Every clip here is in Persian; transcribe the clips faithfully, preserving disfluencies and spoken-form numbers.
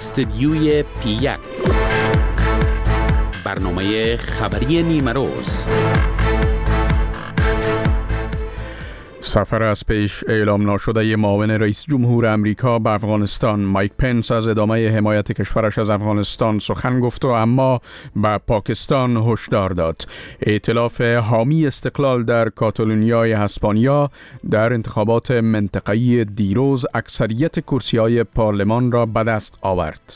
استدیوی پی یک، برنامه خبری نیمه روز. سفر از پیش اعلام نشده معاون رئیس جمهور امریکا به افغانستان مایک پنس از ادامه حمایت کشورش از افغانستان سخن گفت و اما به پاکستان هشدار داد. ائتلاف حامی استقلال در کاتالونیای اسپانیا در انتخابات منطقه‌ای دیروز اکثریت کرسی‌های پارلمان را به دست آورد.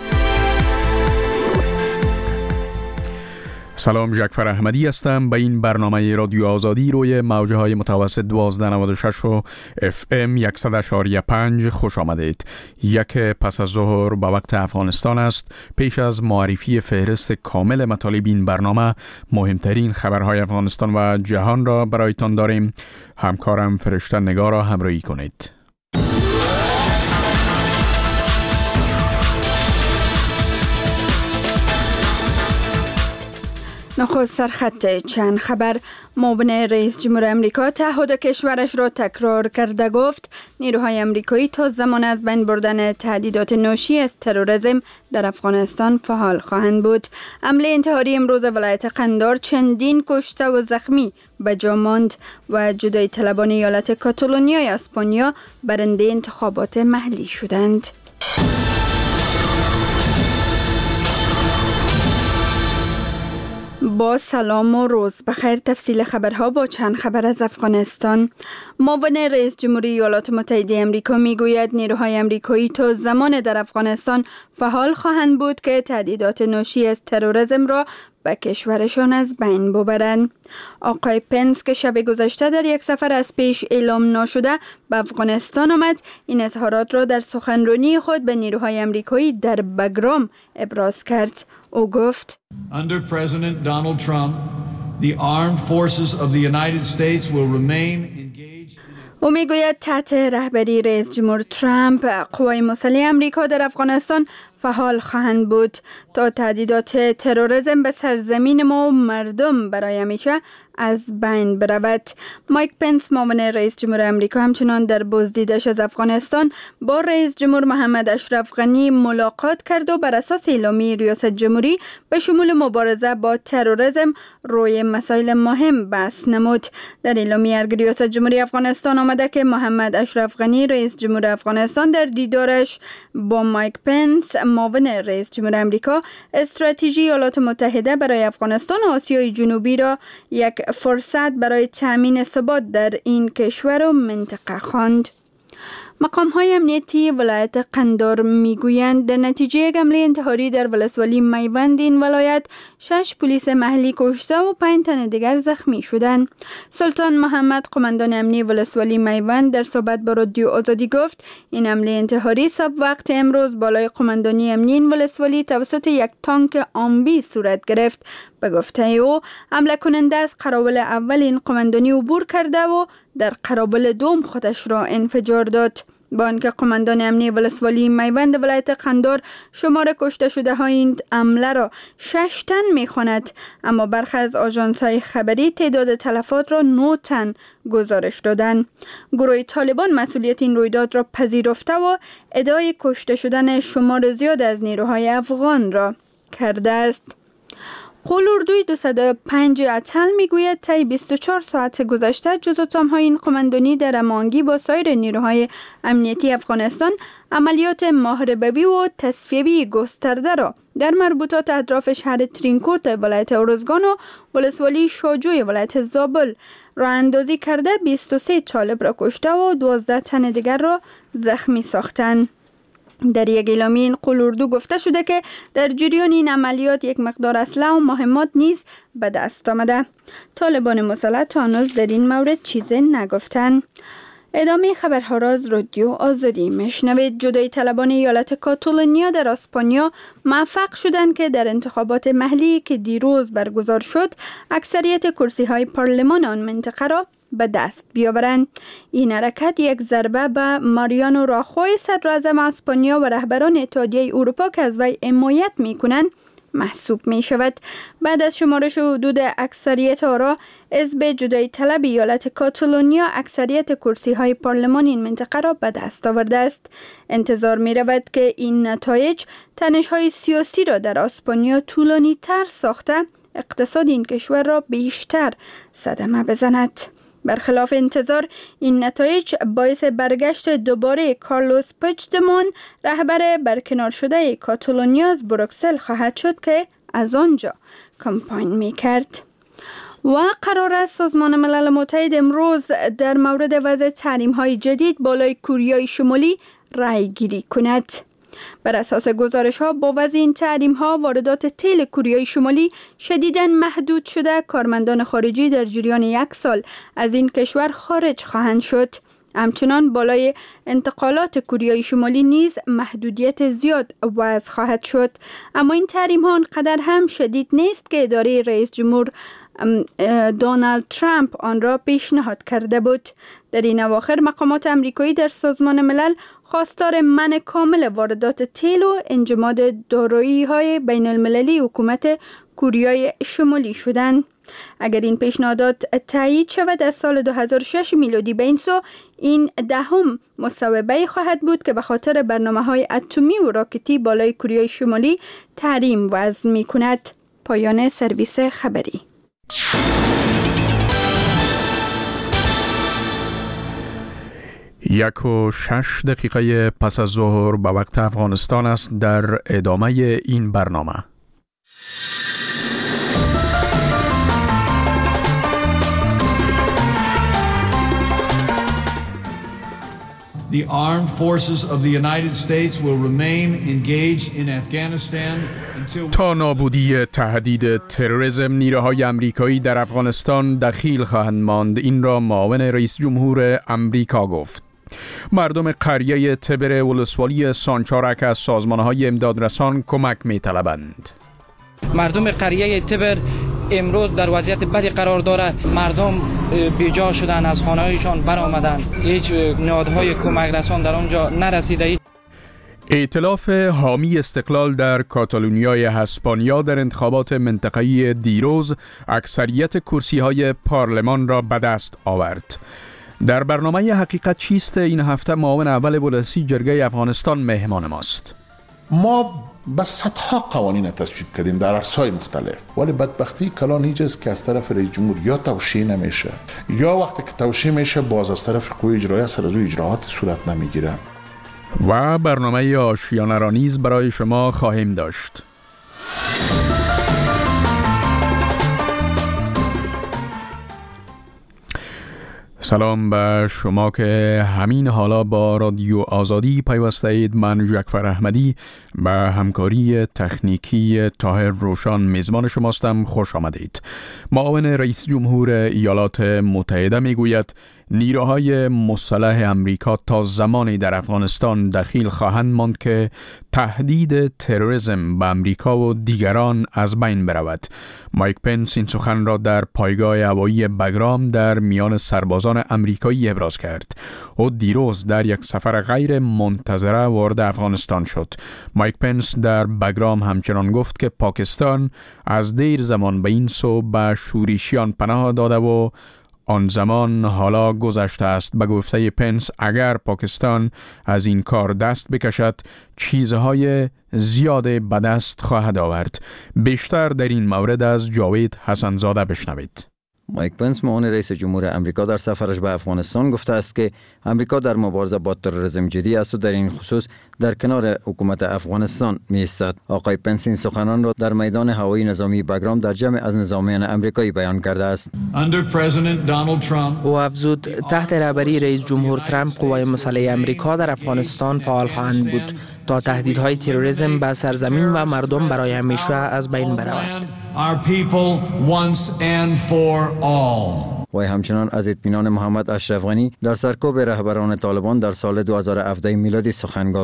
سلام، جعفر احمدی هستم. به این برنامه رادیو آزادی روی موجه های متوسط دوازده نود و شش و اف ام صد و شش و پنج خوش آمدید. یک پس از ظهر به وقت افغانستان است. پیش از معرفی فهرست کامل مطالب این برنامه، مهمترین خبرهای افغانستان و جهان را برایتان داریم. همکارم فرشته نگار را همراهی کنید. نخست سرخط چند خبر. معاون رئیس جمهور امریکا تعهد کشورش را تکرار کرده گفت نیروهای امریکایی تا زمان از بین بردن تهدیدات ناشی از تروریسم در افغانستان فعال خواهند بود. حمله انتحاری امروز ولایت قندار چندین کشته و زخمی به جا ماند و جدایی طلبان ایالت کاتالونیای اسپانیا برنده انتخابات محلی شدند. با سلام و روز بخیر. تفصیل خبرها با چند خبر از افغانستان. معاون رئیس جمهوری ایالات متحده آمریکا میگوید نیروهای آمریکایی تا زمان در افغانستان فعال خواهند بود که تهدیدات ناشی از تروریسم را به کشورشان از بین ببرند. آقای پنس که شب گذشته در یک سفر از پیش اعلام نشده به افغانستان آمد، این اظهارات را در سخنرانی خود به نیروهای آمریکایی در بگرام ابراز کرد. او گفت: Under President Donald Trump, the armed forces of the United States will remain engaged. او میگوید تحت رهبری رئیس جمهور ترامپ قوای مسلح آمریکا در افغانستان فعال خواهند بود تا تهدیدات تروریسم به سرزمین ما و مردم برای همیشه از بین برود. مایک پنس معاون رئیس جمهور آمریکا همچنان در بازدیدش از افغانستان با رئیس جمهور محمد اشرف غنی ملاقات کرد و بر اساس اعلامیه ریاست جمهوری به شمول مبارزه با تروریسم روی مسائل مهم بحث نمود. در اعلامیه ریاست جمهوری افغانستان آمده که محمد اشرف غنی رئیس جمهور افغانستان در دیدارش با مایک پنس معاون رئیس جمهور آمریکا استراتژی ایالات متحده برای افغانستان و آسیای جنوبی را یک فرصت برای تامین ثبات در این کشور و منطقه خواند. مقام‌های امنیتی ولایت قندار میگویند در نتیجه یک حمله انتحاری در ولسوالی میوند این ولایت شش پلیس محلی کشته و پنج تن دیگر زخمی شدند. سلطان محمد قماندان امنی ولسوالی میوند در صحبت با رادیو آزادی گفت این حمله انتحاری صبح وقت امروز بالای قماندانی امنی این ولسوالی توسط یک تانک آمبی صورت گرفت. به گفته او حمله کننده از قراول اول این قماندانی عبور کرده و در قراول دوم خودش را انفجار داد. با آنکه قماندان امنی ولسوالی میوند ولایت قندار شمار کشته شده های این حمله را شش تن میخواند، اما برخی از آژانس های خبری تعداد تلفات را نه تن گزارش دادند. گروه طالبان مسئولیت این رویداد را پذیرفته و ادعای کشته شدن شمار زیاد از نیروهای افغان را کرده است. قولوردوی دویست و پنج اتل میگوید طی بیست و چهار ساعت گذشته جز اتمهای این قماندانی در هماهنگی با سایر نیروهای امنیتی افغانستان عملیات محاربوی و تصفیه‌ای گسترده را در مربوطات اطراف شهر ترینکورت ولایت ارزگان و ولسوالی شاجوی ولایت زابل راه اندازی کرده بیست و سه طالب را کشته و دوازده تن دیگر را زخمی ساختند. در یک اعلامیه این قولوردو گفته شده که در جریان این عملیات یک مقدار اسلحه و مهمات نیز به دست آمده. طالبان مسلح تا هنوز در این مورد چیزی نگفتند. ادامه خبرها را از رادیو آزادی میشنوید. جدایی طلبان ایالت کاتالونیا در اسپانیا موفق شدند که در انتخابات محلی که دیروز برگزار شد اکثریت کرسی های پارلمان آن منطقه را به دست بیاورند. این حرکت یک ضربه به ماریانو راخوی صدراعظم اسپانیا و رهبران اتحادیه اروپا که از وی حمایت میکنند محسوب می شود. بعد از شمارش حدود اکثریت آرا، حزب جدایی طلب ایالت کاتالونیا اکثریت کرسی های پارلمان این منطقه را به دست آورده است. انتظار می رود که این نتایج تنش های سیاسی را در اسپانیا طولانی تر ساخته اقتصاد این کشور را بیشتر صدمه بزند. برخلاف انتظار، این نتایج باعث برگشت دوباره کارلوس پوچدمون، رهبر برکنار شده کاتالونیا، از بروکسل خواهد شد که از آنجا کمپاین می کرد. و قرار است سازمان ملل متحد امروز در مورد وضع تحریم های جدید بالای کوریای شمالی رأی گیری کند. بر اساس گزارش ها، با وضع این تحریم ها، واردات تیل کوریای شمالی شدیداً محدود شده، کارمندان خارجی در جریان یک سال از این کشور خارج خواهند شد. همچنان بالای انتقالات کوریای شمالی نیز محدودیت زیاد وضع خواهد شد. اما این تحریم ها آنقدر هم شدید نیست که اداره رئیس جمهور دونالد ترامپ آن را پیشنهاد کرده بود. در این اواخر مقامات امریکایی در سازمان ملل خواستار منع کامل واردات تیل و انجماد دارایی های بین المللی حکومت کوریای شمالی شدند. اگر این پیشنهادات تایید شود، از سال دو هزار و شش میلادی به این سو این دهم مصوبه خواهد بود که به خاطر برنامه های اتمی و راکتی بالای کوریای شمالی تحریم وضع می کند. پایان سرویس خبری. یک و شش دقیقه پس از ظهر به وقت افغانستان است. در ادامه این برنامه The armed forces of the United States will remain engaged in Afghanistan until تا نابودی تهدید تروریسم، نیروهای آمریکایی در افغانستان دخیل خواهند ماند. این را معاون رئیس جمهور آمریکا گفت. مردم قریه تبر ولسوالی سانچارک از سازمانهای امدادرسان کمک می طلبند. مردم قریه تبر امروز در وضعیت بدی قرار داره. مردم بیجا شدن، از خانه‌هایشان برآمدن. هیچ نهادهای کمک رسان در آنجا نرسیده. ائتلاف حامی استقلال در کاتالونیای اسپانیا در انتخابات منطقه‌ای دیروز اکثریت کرسی‌های پارلمان را به دست آورد. در برنامه حقیقت چیست این هفته معاون اول ولسی جرگه افغانستان مهمان ماست. ما بس صدها قوانین تصویب کردیم در عرصه‌های مختلف، ولی بدبختی کلان هیچ که از طرف رئیس جمهور یا توشیح نمیشه یا وقتی که توشیح میشه باز از طرف قوه اجرایی سر از اجراعات صورت نمیگیره. و برنامه آشیانه را نیز برای شما خواهیم داشت. سلام به شما که همین حالا با رادیو آزادی پیوسته اید. من جعفر احمدی به همکاری تکنیکی طاهر روشان میزبان شماستم. خوش آمدید. معاون رئیس جمهور ایالات متحده میگوید نیروهای مسلح امریکا تا زمانی در افغانستان دخیل خواهند ماند که تهدید تروریسم به امریکا و دیگران از بین برود. مایک پنس این سخن را در پایگاه هوایی بگرام در میان سربازان امریکایی ابراز کرد. او دیروز در یک سفر غیر منتظره وارد افغانستان شد. مایک پنس در بگرام همچنان گفت که پاکستان از دیر زمان به این سو به شورشیان پناه داده و آن زمان حالا گذشته است. به گفته پنس اگر پاکستان از این کار دست بکشد چیزهای زیاد به دست خواهد آورد. بیشتر در این مورد از جاوید حسنزاده بشنوید. مایک پنس معاون رئیس جمهور امریکا در سفرش به افغانستان گفته است که امریکا در مبارزه با تروریسم جدی است و در این خصوص در کنار حکومت افغانستان می ایستد. آقای پنس این سخنان را در میدان هوایی نظامی بگرام در جمع از نظامیان امریکایی بیان کرده است. او افزود تحت رهبری رئیس جمهور ترامپ قوای مسلح امریکا در افغانستان فعال خواهند بود تا تهدیدهای تروریسم به سرزمین و مردم برای همیشه از بین برود. و همچنان از اطمینان محمد اشرف غنی در سرکوب رهبران طالبان در سال دو هزار و هفده میلادی سخن گفت.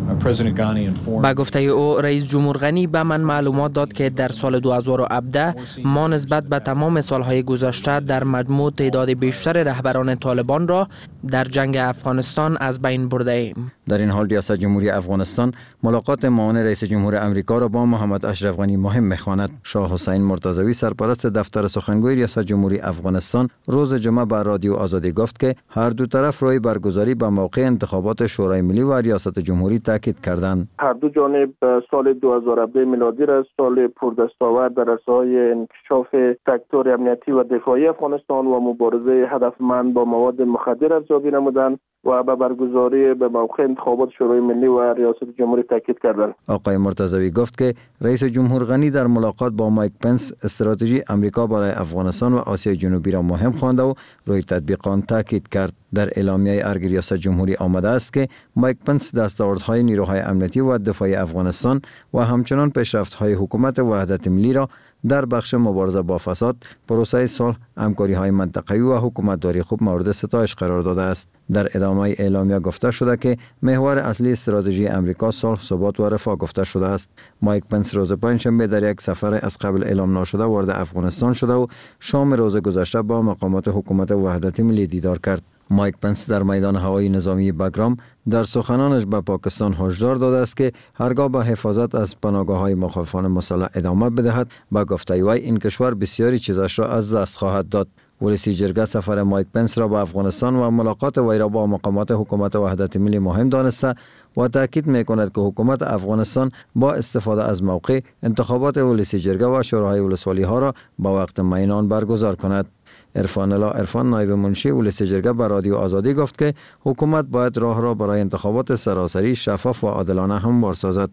با گفته او رئیس جمهور غنی به من معلومات داد که در سال دو هزار و هفده ما نسبت به تمام سالهای گذشته در مجموع تعداد بیشتر رهبران طالبان را در جنگ افغانستان از بین برده ایم. در این حال ریاست جمهوری افغانستان ملاقات معاون رئیس جمهور امریکا را با محمد اشرف غنی مهم می‌خواند. شاه حسین مرتضوی سرپرست دفتر سخنگوی ریاست جمهوری افغانستان روز جمعه به رادیو آزادی گفت که هر دو طرف روی برگزاری به موقع انتخابات شورای ملی و ریاست جمهوری تاکید کردند. هر دو جانب سال دو هزار و هفده میلادی را سال پردستاورد در عرصه‌های انکشاف سکتور امنیتی و دفاعی افغانستان و مبارزه هدفمند با مواد مخدر ارزیابی نمودند و به برگزاری به موقع انتخابات شورای ملی و ریاست جمهوری تاکید کردند. آقای مرتضوی گفت که رئیس جمهور غنی در ملاقات با مایک پنس استراتژی امریکا برای افغانستان و آسیای جنوبی را مهم خوانده و روی تطبیق آن تاکید کرد. در اعلامیه ارگ ریاست جمهوری آمده است که مایک پنس دستاوردهای نیروهای امنیتی و دفاعی افغانستان و همچنان پیشرفت‌های حکومت وحدت ملی را در بخش مبارزه با فساد، پروسه صلح، همکاری‌های منطقه‌ای و حکومتداری خوب مورد ستایش قرار داده است. در ادامه اعلامیه گفته شده که محور اصلی استراتژی امریکا صلح، ثبات و رفاه گفته شده است. مایک پنس روز پنجشنبه در یک سفر از قبل اعلام ناشده وارد افغانستان شده و شام روز گذشته با مقامات حکومت وحدت ملی دیدار کرد. مایک پنس در میدان هوایی نظامی بگرام در سخنانش به پاکستان هشدار داده است که هرگاه به حفاظت از پناهگاه‌های مخالفان مسلح ادامه بدهد، با گفته وی این کشور بسیاری چیزش را از دست خواهد داد. ولسی جرگه سفر مایک پنس را به افغانستان و ملاقات وی را با مقامات حکومت وحدت ملی مهم دانسته و تاکید می‌کند که حکومت افغانستان با استفاده از موقع انتخابات ولسی جرگه و شوراهای ولسوالی‌ها را با وقت معین آن برگزار کند. عرفان الله عرفان نایب منشی ولسی جرگه به رادیو آزادی گفت که حکومت باید راه را برای انتخابات سراسری شفاف و عادلانه هموار سازد.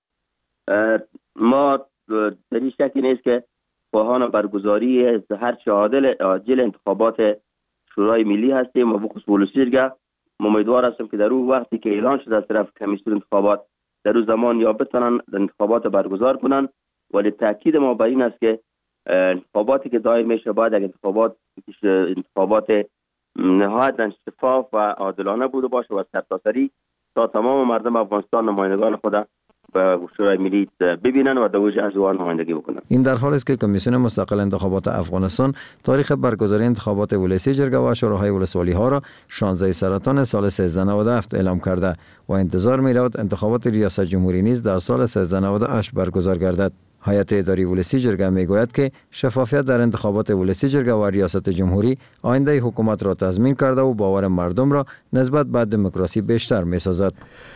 ما در این شکی نیست که خواهان برگزاری هر چه عادل عاجل انتخابات شورای ملی هستیم و بخصوص ولسی جرگه امیدوار هستم که در اون وقتی که اعلان شده از طرف کمیسیون انتخابات در اون زمان یا بتونن انتخابات برگزار کنن، ولی تاکید ما بر این است که انتخاباتی که دایر میشه باید انتخابات انتخابات نهایت شفاف و عادلانه بوده باشه و سرتاسری تا تمام مردم افغانستان نمایندگان خود به شورای ملی ببینن و در وجه از آن نمایندگی بکنن. این در حالی است که کمیسیون مستقل انتخابات افغانستان تاریخ برگزاری انتخابات ولسی جرگه و شوراهای ولسوالی ها را شانزده سرطان سال سیزده نود و هفت اعلام کرده و انتظار می رود انتخابات ریاست جمهوری نیز در سال سیزده نود و هشت برگزار گردد. هیئت اداری ولسی جرگه می گوید که شفافیت در انتخابات ولسی جرگه و ریاست جمهوری آینده حکومت را تضمین کرده و باور مردم را نسبت به دموکراسی بیشتر می سازد.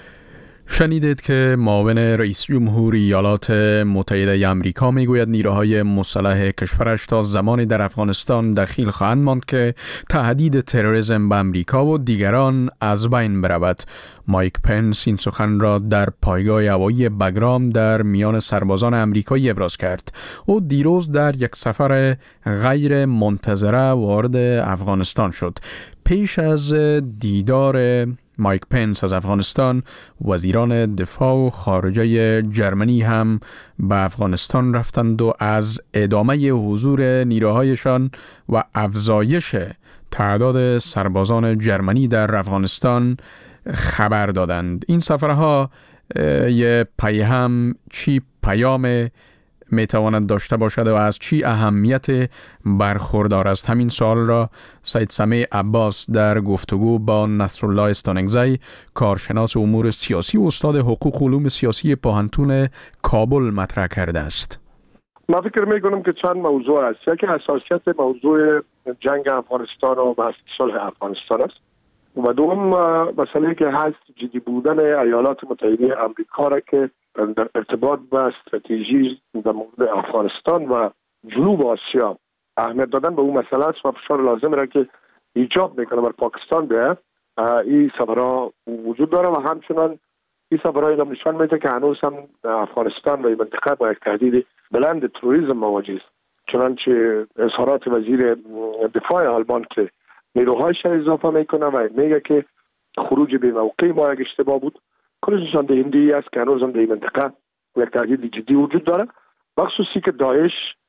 شنیدید که معاون رئیس جمهور ایالات متحده آمریکا میگوید نیروهای مسلح کشورش تا زمانی در افغانستان دخیل خواهند ماند که تهدید تروریسم به آمریکا و دیگران از بین برود. مایک پنس این سخن را در پایگاه هوایی بگرام در میان سربازان آمریکایی ابراز کرد. او دیروز در یک سفر غیر منتظره وارد افغانستان شد. پیش از دیدار مایک پنس از افغانستان، وزیران دفاع و خارجه جرمنی هم به افغانستان رفتند و از ادامه حضور نیروهایشان و افزایش تعداد سربازان جرمنی در افغانستان خبر دادند. این سفرها یه پیام چی پیام میتواند داشته باشد و از چی اهمیت برخوردار است؟ همین سوال را سید سمیع عباس در گفتگو با نصرالله استانگزی، کارشناس امور سیاسی و استاد حقوق علوم سیاسی پوهنتون کابل مطرح کرده است. من فکر میکنم که چند موضوع است. یکی اساسیت موضوع جنگ افغانستان و بحث صلح افغانستان است و دوم مسئله که هست جدی بودن ایالات متحده آمریکا را که در ارتباط با استراتژی در مورد افغانستان و جنوب آسیا اهمیت دادن به اون مسئله است و فشار لازم را که ایجاد میکنه بر پاکستان به این سفرها وجود داره و همچنان این سفرها اینا نشان میده که هنوز هم افغانستان و این منطقه با یک تهدید بلند تروریسم مواجه است. چنانچه اظهارات وزیر دفاع آلمان که نیروهایش اضافه میکنه و میگه که خروج به موقع ما یک اشتباه بود، کلش نشان دهنده است که هنوز هم در این منطقه یک تهدید جدی وجود داره، بخصوصی که داعش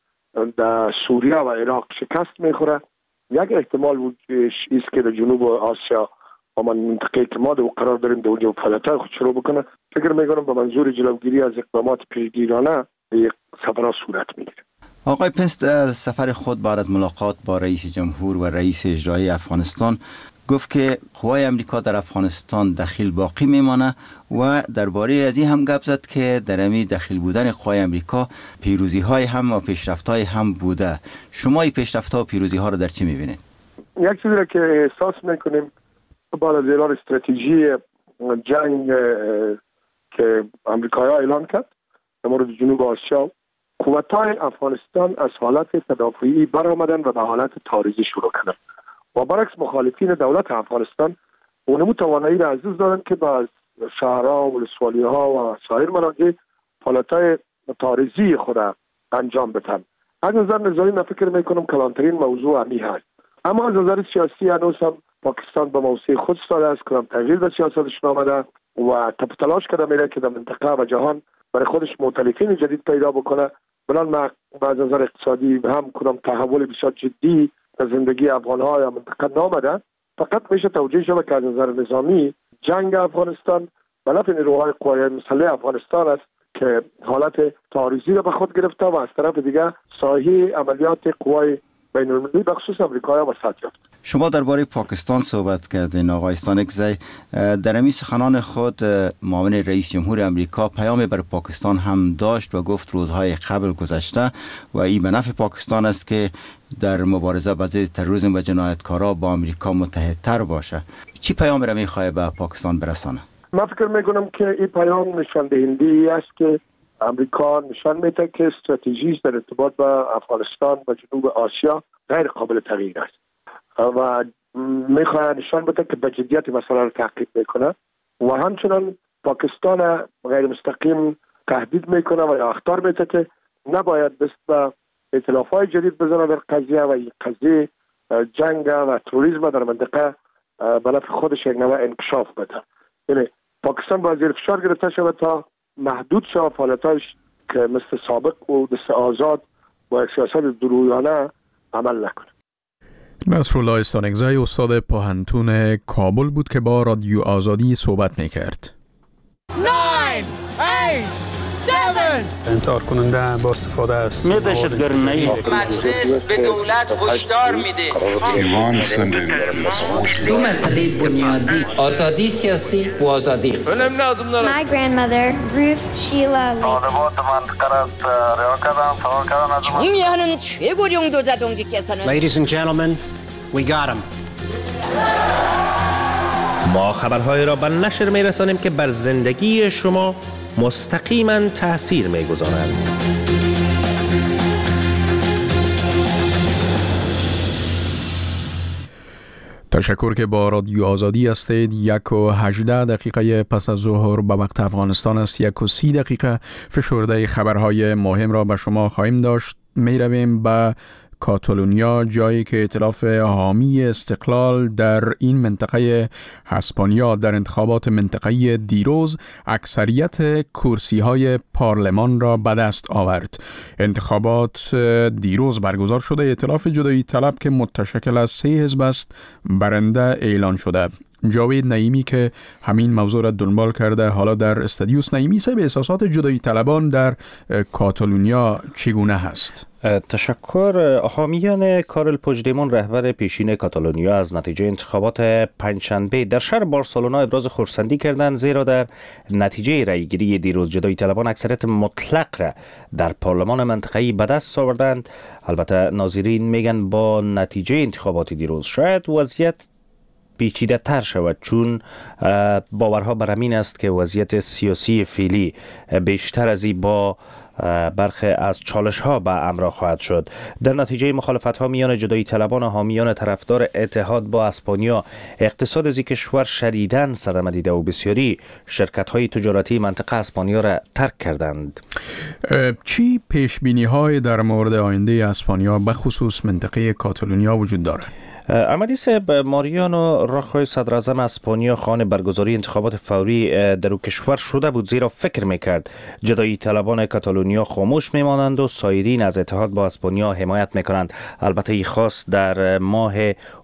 در سوریه و عراق شکست میخوره. یک احتمال است که در جنوب آسیا اما منطقه که ما در قرار داریم در اونجا فعالیت‌های خود شروع بکنه، فکر می‌کنم به منظور جلوگیری از اقدامات پیشگیرانه یک سفرها صورت می‌گیره. آقای پنس در سفر خود بعد از ملاقات با رئیس جمهور و رئیس اجرایی افغانستان گفت که قوای امریکا در افغانستان دخیل باقی میمانه و درباره از این هم گپ زد که در امی دخیل بودن قوای امریکا پیروزی های هم و پیشرفت های هم بوده. شما این پیشرفت ها و پیروزی ها رو در چی میبینید؟ یک چیزی را که احساس میکنیم بعد از اعلان استراتژی جنگ که امریکایی ها اعلان کرد در مورد جنوب آسیا، قوت‌های افغانستان از حالت تدافعی برآمدن و به حالت تاریخی شروع کردن و برعکس مخالفین دولت افغانستان اونمو توانایی را عزیز دارن که با شهرها و ولسوالی‌ها و سایر مناطق فعالیت‌های تاریخی خود انجام بدن. از نظر نظامی من فکر میکنم کلانترین موضوع همی هست، اما از نظر سیاسی هنوز هم پاکستان به موضوع خود استاده است، کدام تغییر در سیاستش آمده و تلاش کرده میره که در منطقه و جهان برای خودش مؤتلفین جدید پیدا بکنه. بنان ما از نظر اقتصادی هم کدام تحول بسیار جدی در زندگی افغان‌ها یا منطقه نامده، فقط میشه توجیه شود که از نظر نظامی جنگ افغانستان به نفع نیروهای قوای مسلح افغانستان است که حالت تاریخی را به خود گرفته و از طرف دیگه ساحه عملیات قوای بین‌المللی به خصوص آمریکا وسعت یافت. شما درباره پاکستان صحبت کردین آقای استانکزی. در امی سخنان خود معاون رئیس جمهور امریکا پیام بر پاکستان هم داشت و گفت روزهای قبل گذشته و این به نفع پاکستان است که در مبارزه با ضد تروریسم و جنایتکارا با امریکا متحدتر باشه. چی پیام را میخواد به پاکستان برسانه؟ من فکر میکنم که این پیام نشان دهنده است که امریکا نشان میده که استراتژیش در ارتباط با افغانستان و جنوب آسیا غیر قابل تغییر است و میخواد نشان بده که به جدیت مسئله را تعقیب میکنه و همچنان پاکستان غیر مستقیم تهدید میکنه و یا اخطار میده که نباید دست به ائتلاف‌های جدید بزنه در قضیه و این قضیه جنگ و تروریسم در منطقه به نفع خودش یک نوع انکشاف بده. یعنی پاکستان باید زیر فشار گرفته شود تا محدود شود فعالیتاش که مثل سابق و دست آزاد با یک سیاست درویانه عمل نکنه. نصرالله استانکزی استاد پوهنتون کابل بود که با رادیو آزادی صحبت میکرد. انتحار کننده با استفاده از دهشتگری مجلس به دولت هشدار میده ایمان سنده دو مسئله بنیادی آزادی سیاسی و آزادی اقتصادی. My grandmother Ruth Sheila 총리하는 최고령도 자동직께서는 Ladies and gentlemen, we got him. ما خبرهای را به نشر میرسانیم که بر زندگی شما مستقیما تأثیر میگذارند. تشکر که با رادیو آزادی هستید. یک و هجده دقیقه پس از ظهر به وقت افغانستان است. یک و سی دقیقه فشرده خبرهای مهم را به شما خواهیم داشت. می رویم به کاتالونیا، جایی که ائتلاف حامی استقلال در این منطقه هسپانیا در انتخابات منطقه‌ای دیروز اکثریت کرسی‌های پارلمان را به دست آورد. انتخابات دیروز برگزار شده. ائتلاف جدایی طلب که متشکل از سه حزب است برنده اعلان شده. جاوید نعیمی که همین موضوع را دنبال کرده حالا در استادیوس. نعیمی صاحب، احساسات جدایی طلبان در کاتالونیا چگونه هست؟ تشکر. حامیان کارل پوجدیمون رهبر پیشین کاتالونیا از نتیجه انتخابات پنجشنبه در شهر بارسلونا ابراز خرسندی کردند، زیرا در نتیجه رأیگیری دیروز جدایی طلبان اکثریت مطلق را در پارلمان منطقه‌ای به دست آوردند. البته ناظرین میگن با نتیجه انتخابات دیروز شاید وضعیت پیچیده تر شود، چون باورها بر این است که وضعیت سیاسی فعلی بیشتر از این با برخی از چالش ها به همراه خواهد شد. در نتیجه مخالفت ها میان جدایی طلبان و حامیان طرفدار اتحاد با اسپانیا، اقتصاد از کشور شدیداً صدمه دیده و بسیاری شرکت های تجارتی منطقه اسپانیا را ترک کردند. چی پیش بینی های در مورد آینده اسپانیا به خصوص منطقه کاتالونیا وجود دارد؟ احمدی صاحب، ماریانو راخوی صدر اعظم اسپانیا خواهان برگزاری انتخابات فوری در او کشور شده بود، زیرا فکر میکرد جدایی طلبان کاتالونیا خاموش میمانند و سایرین از اتحاد با اسپانیا حمایت میکنند. البته این خواست در ماه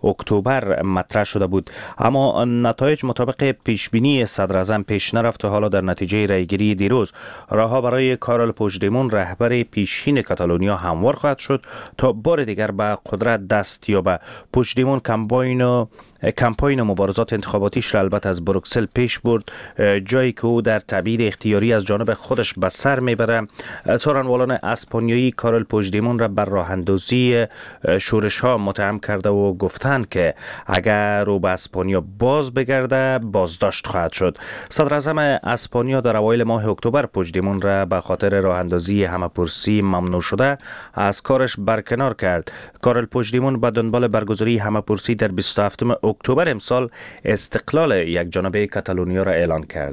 اکتبر مطرح شده بود، اما نتایج مطابق پیش بینی صدر اعظم پیش نرفت و حالا در نتیجه رأیگیری دیروز راهها برای کارل پوژدمون رهبر پیشین کاتالونیا هموار خواهد شد تا بار دیگر به قدرت دست یابد. پوژدمون کمپاین کمپاین مبارزات انتخاباتیش را البته از بروکسل پیش برد، جایی که او در تبعید اختیاری از جانب خودش به سر میبره. څارنوالان اسپانیایی کارل پوژدمون را بر راه اندازی شورش ها متهم کرده و گفتند که اگر او به اسپانیا باز بگرده بازداشت خواهد شد. صدر اعظم اسپانیا در اوایل ماه اکتبر پوژدمون را به خاطر راه اندازی همه‌پرسی ممنوع شده از کارش برکنار کرد. کارل پوژدمون به دنبال برگزاری همه‌پرسی در بیست و هفتم اکتبر امسال استقلال یک جانبه کاتالونیا را اعلان کرد.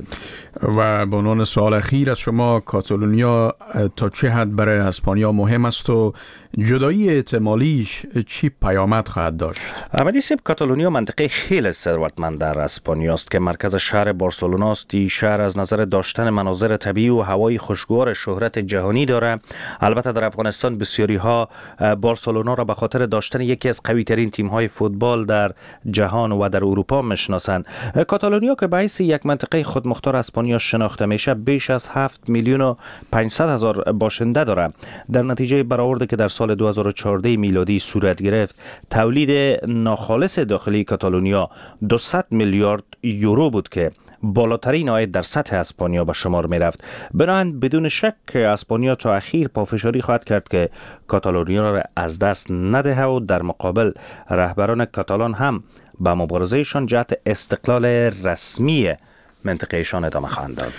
و به عنوان سوال اخیر از شما، کاتالونیا تا چه حد برای اسپانیا مهم است و جدایی احتمالیش چی پیامد خواهد داشت؟ احمدی صاحب، کاتالونیا منطقه خیلی ثروتمند در اسپانیا است که مرکز شهر بارسلونا است. این شهر از نظر داشتن مناظر طبیعی و هوای خوشگوار شهرت جهانی داره. البته در افغانستان بسیاری ها بارسلونا را به خاطر داشتن یکی از قوی ترین تیم های فوتبال در جهان و در اروپا میشناسند. کاتالونیا که به حیث یک منطقه خودمختار اسپانیا شناخته میشه، بیش از هفت میلیون و پانصد هزار باشنده داره. در نتیجه برآورده که در سال دو هزار و چهارده میلادی صورت گرفت، تولید ناخالص داخلی کاتالونیا دویست میلیارد یورو بود که بالاترین عاید در سطح اسپانیا به شمار می رفت. بنابراین بدون شک اسپانیا تا اخیر پافشاری خواهد کرد که کاتالونیا را از دست ندهه و در مقابل رهبران کاتالان هم به مبارزهشان جهت استقلال رسمی منطقهشان ادامه خواهند داد.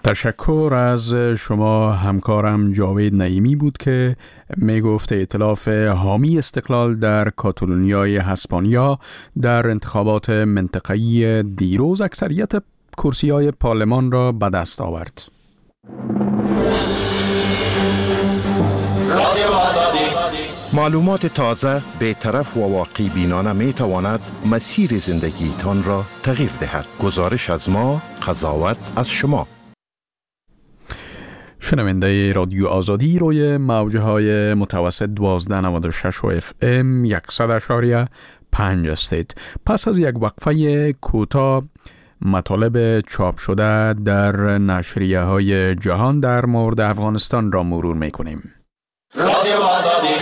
تشکر از شما همکارم جاوید نعیمی بود که می گفت ائتلاف حامی استقلال در کاتالونیای اسپانیا در انتخابات منطقه‌ای دیروز اکثریت کرسی‌های پارلمان را به دست آورد. معلومات تازه، بی‌طرف و واقعی بینانه می تواند مسیر زندگیتان را تغییر دهد. گزارش از ما، قضاوت از شما. شنونده رادیو آزادی روی موجه های متوسط دوازده نود و شش و اف ام صد و پنج هستید. پس از یک وقفه کوتاه مطالب چاپ شده در نشریه های جهان در مورد افغانستان را مرور می کنیم. رادیو آزادی.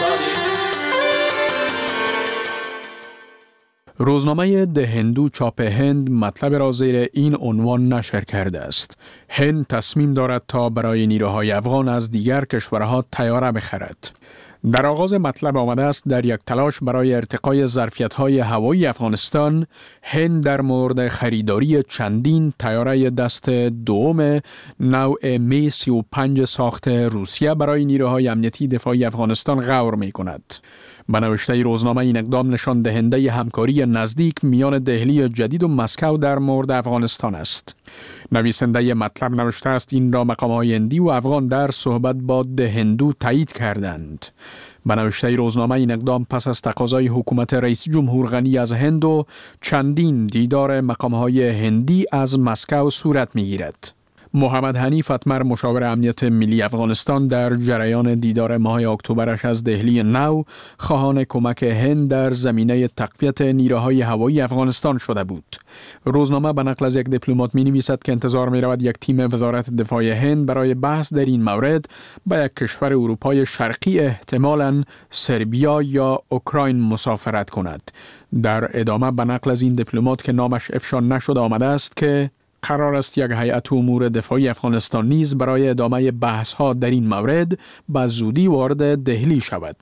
روزنامه ده هندو چاپ هند مطلب را زیر این عنوان نشر کرده است: هند تصمیم دارد تا برای نیروهای افغان از دیگر کشورها طیاره بخرد. در آغاز مطلب آمده است در یک تلاش برای ارتقای ظرفیت‌های هوایی افغانستان، هند در مورد خریداری چندین طیاره دست دوم نوع می سی و پنج ساخت روسیه برای نیروهای امنیتی دفاعی افغانستان غور می‌کند. به نوشته روزنامه این اقدام نشان دهنده همکاری نزدیک میان دهلی جدید و مسکو در مورد افغانستان است. نویسنده مطلب نوشته است این را مقام‌های هندی و افغان در صحبت با ده هندو تایید کردند. به نوشته روزنامه این اقدام پس از تقاضای حکومت رئیس جمهور غنی از هند و چندین دیدار مقام‌های هندی از مسکو صورت می‌گیرد. محمد حنیف اتمر، مشاور امنیت ملی افغانستان، در جریان دیدار ماه اکتبرش از دهلی نو خواهان کمک هند در زمینه تقویت نیروهای هوایی افغانستان شده بود. روزنامه به نقل از یک دیپلمات می نویسد که انتظار می رود یک تیم وزارت دفاع هند برای بحث در این مورد به یک کشور اروپای شرقی، احتمالاً سربیا یا اوکراین، مسافرت کند. در ادامه به نقل از این دیپلمات که نامش افشا نشده آمده است که قرار است یک هیئت امور دفاعی افغانستان نیز برای ادامه بحث‌ها در این مورد به زودی وارد دهلی شود.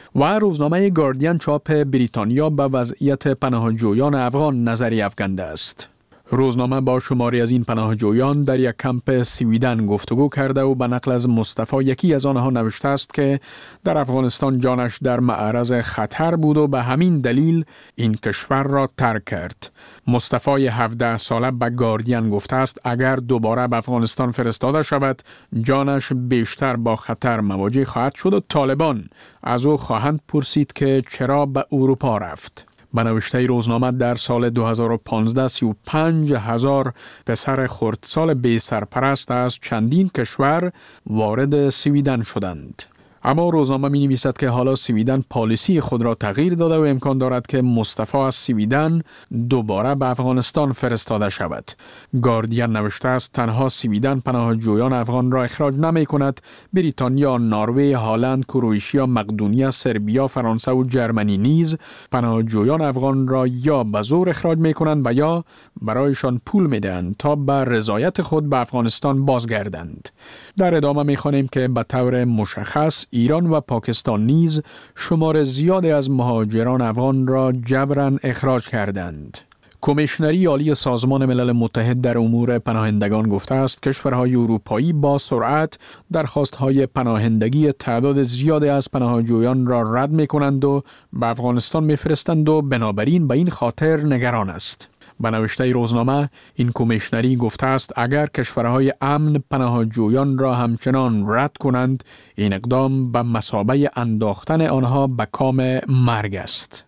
و روزنامه گاردین چاپ بریتانیا به وضعیت پناهجویان افغان نظری افکنده است. روزنامه با شماری از این پناهجویان در یک کمپ سویدن گفتگو کرده و به نقل از مصطفی یکی از آنها نوشته است که در افغانستان جانش در معرض خطر بود و به همین دلیل این کشور را ترک کرد. مصطفی هفده ساله به گاردین گفته است اگر دوباره به افغانستان فرستاده شود جانش بیشتر با خطر مواجه خواهد شد و طالبان از او خواهند پرسید که چرا به اروپا رفت. به نوشته روزنامه در سال دو هزار و پانزده سی و پنج هزار پسر خردسال بی سرپرست از چندین کشور وارد سویدن شدند. اما روزنامه می نویسد که حالا سویدن پالیسی خود را تغییر داده و امکان دارد که مصطفی از سویدن دوباره به افغانستان فرستاده شود. گاردین نوشته است تنها سویدن پناهجویان افغان را اخراج نمی کند، بریتانیا، نروژ، هلند، کرواتیا، مقدونیه، سربیا، فرانسه و جرمنی نیز پناهجویان افغان را یا به زور اخراج می کنند و یا برایشان پول می دهند تا به رضایت خود به افغانستان بازگردند. در ادامه می خوانیم که به طور مشخص ایران و پاکستان نیز شمار زیادی از مهاجران افغان را جبراً اخراج کردند. کمیشنری عالی سازمان ملل متحد در امور پناهندگان گفته است کشورهای اروپایی با سرعت درخواست‌های پناهندگی تعداد زیادی از پناهجویان را رد می‌کنند و به افغانستان می‌فرستند و بنابراین به این خاطر نگران است. به نوشته روزنامه این کمیشنری گفته است اگر کشورهای امن پناهجویان را همچنان رد کنند این اقدام به مثابه انداختن آنها به کام مرگ است.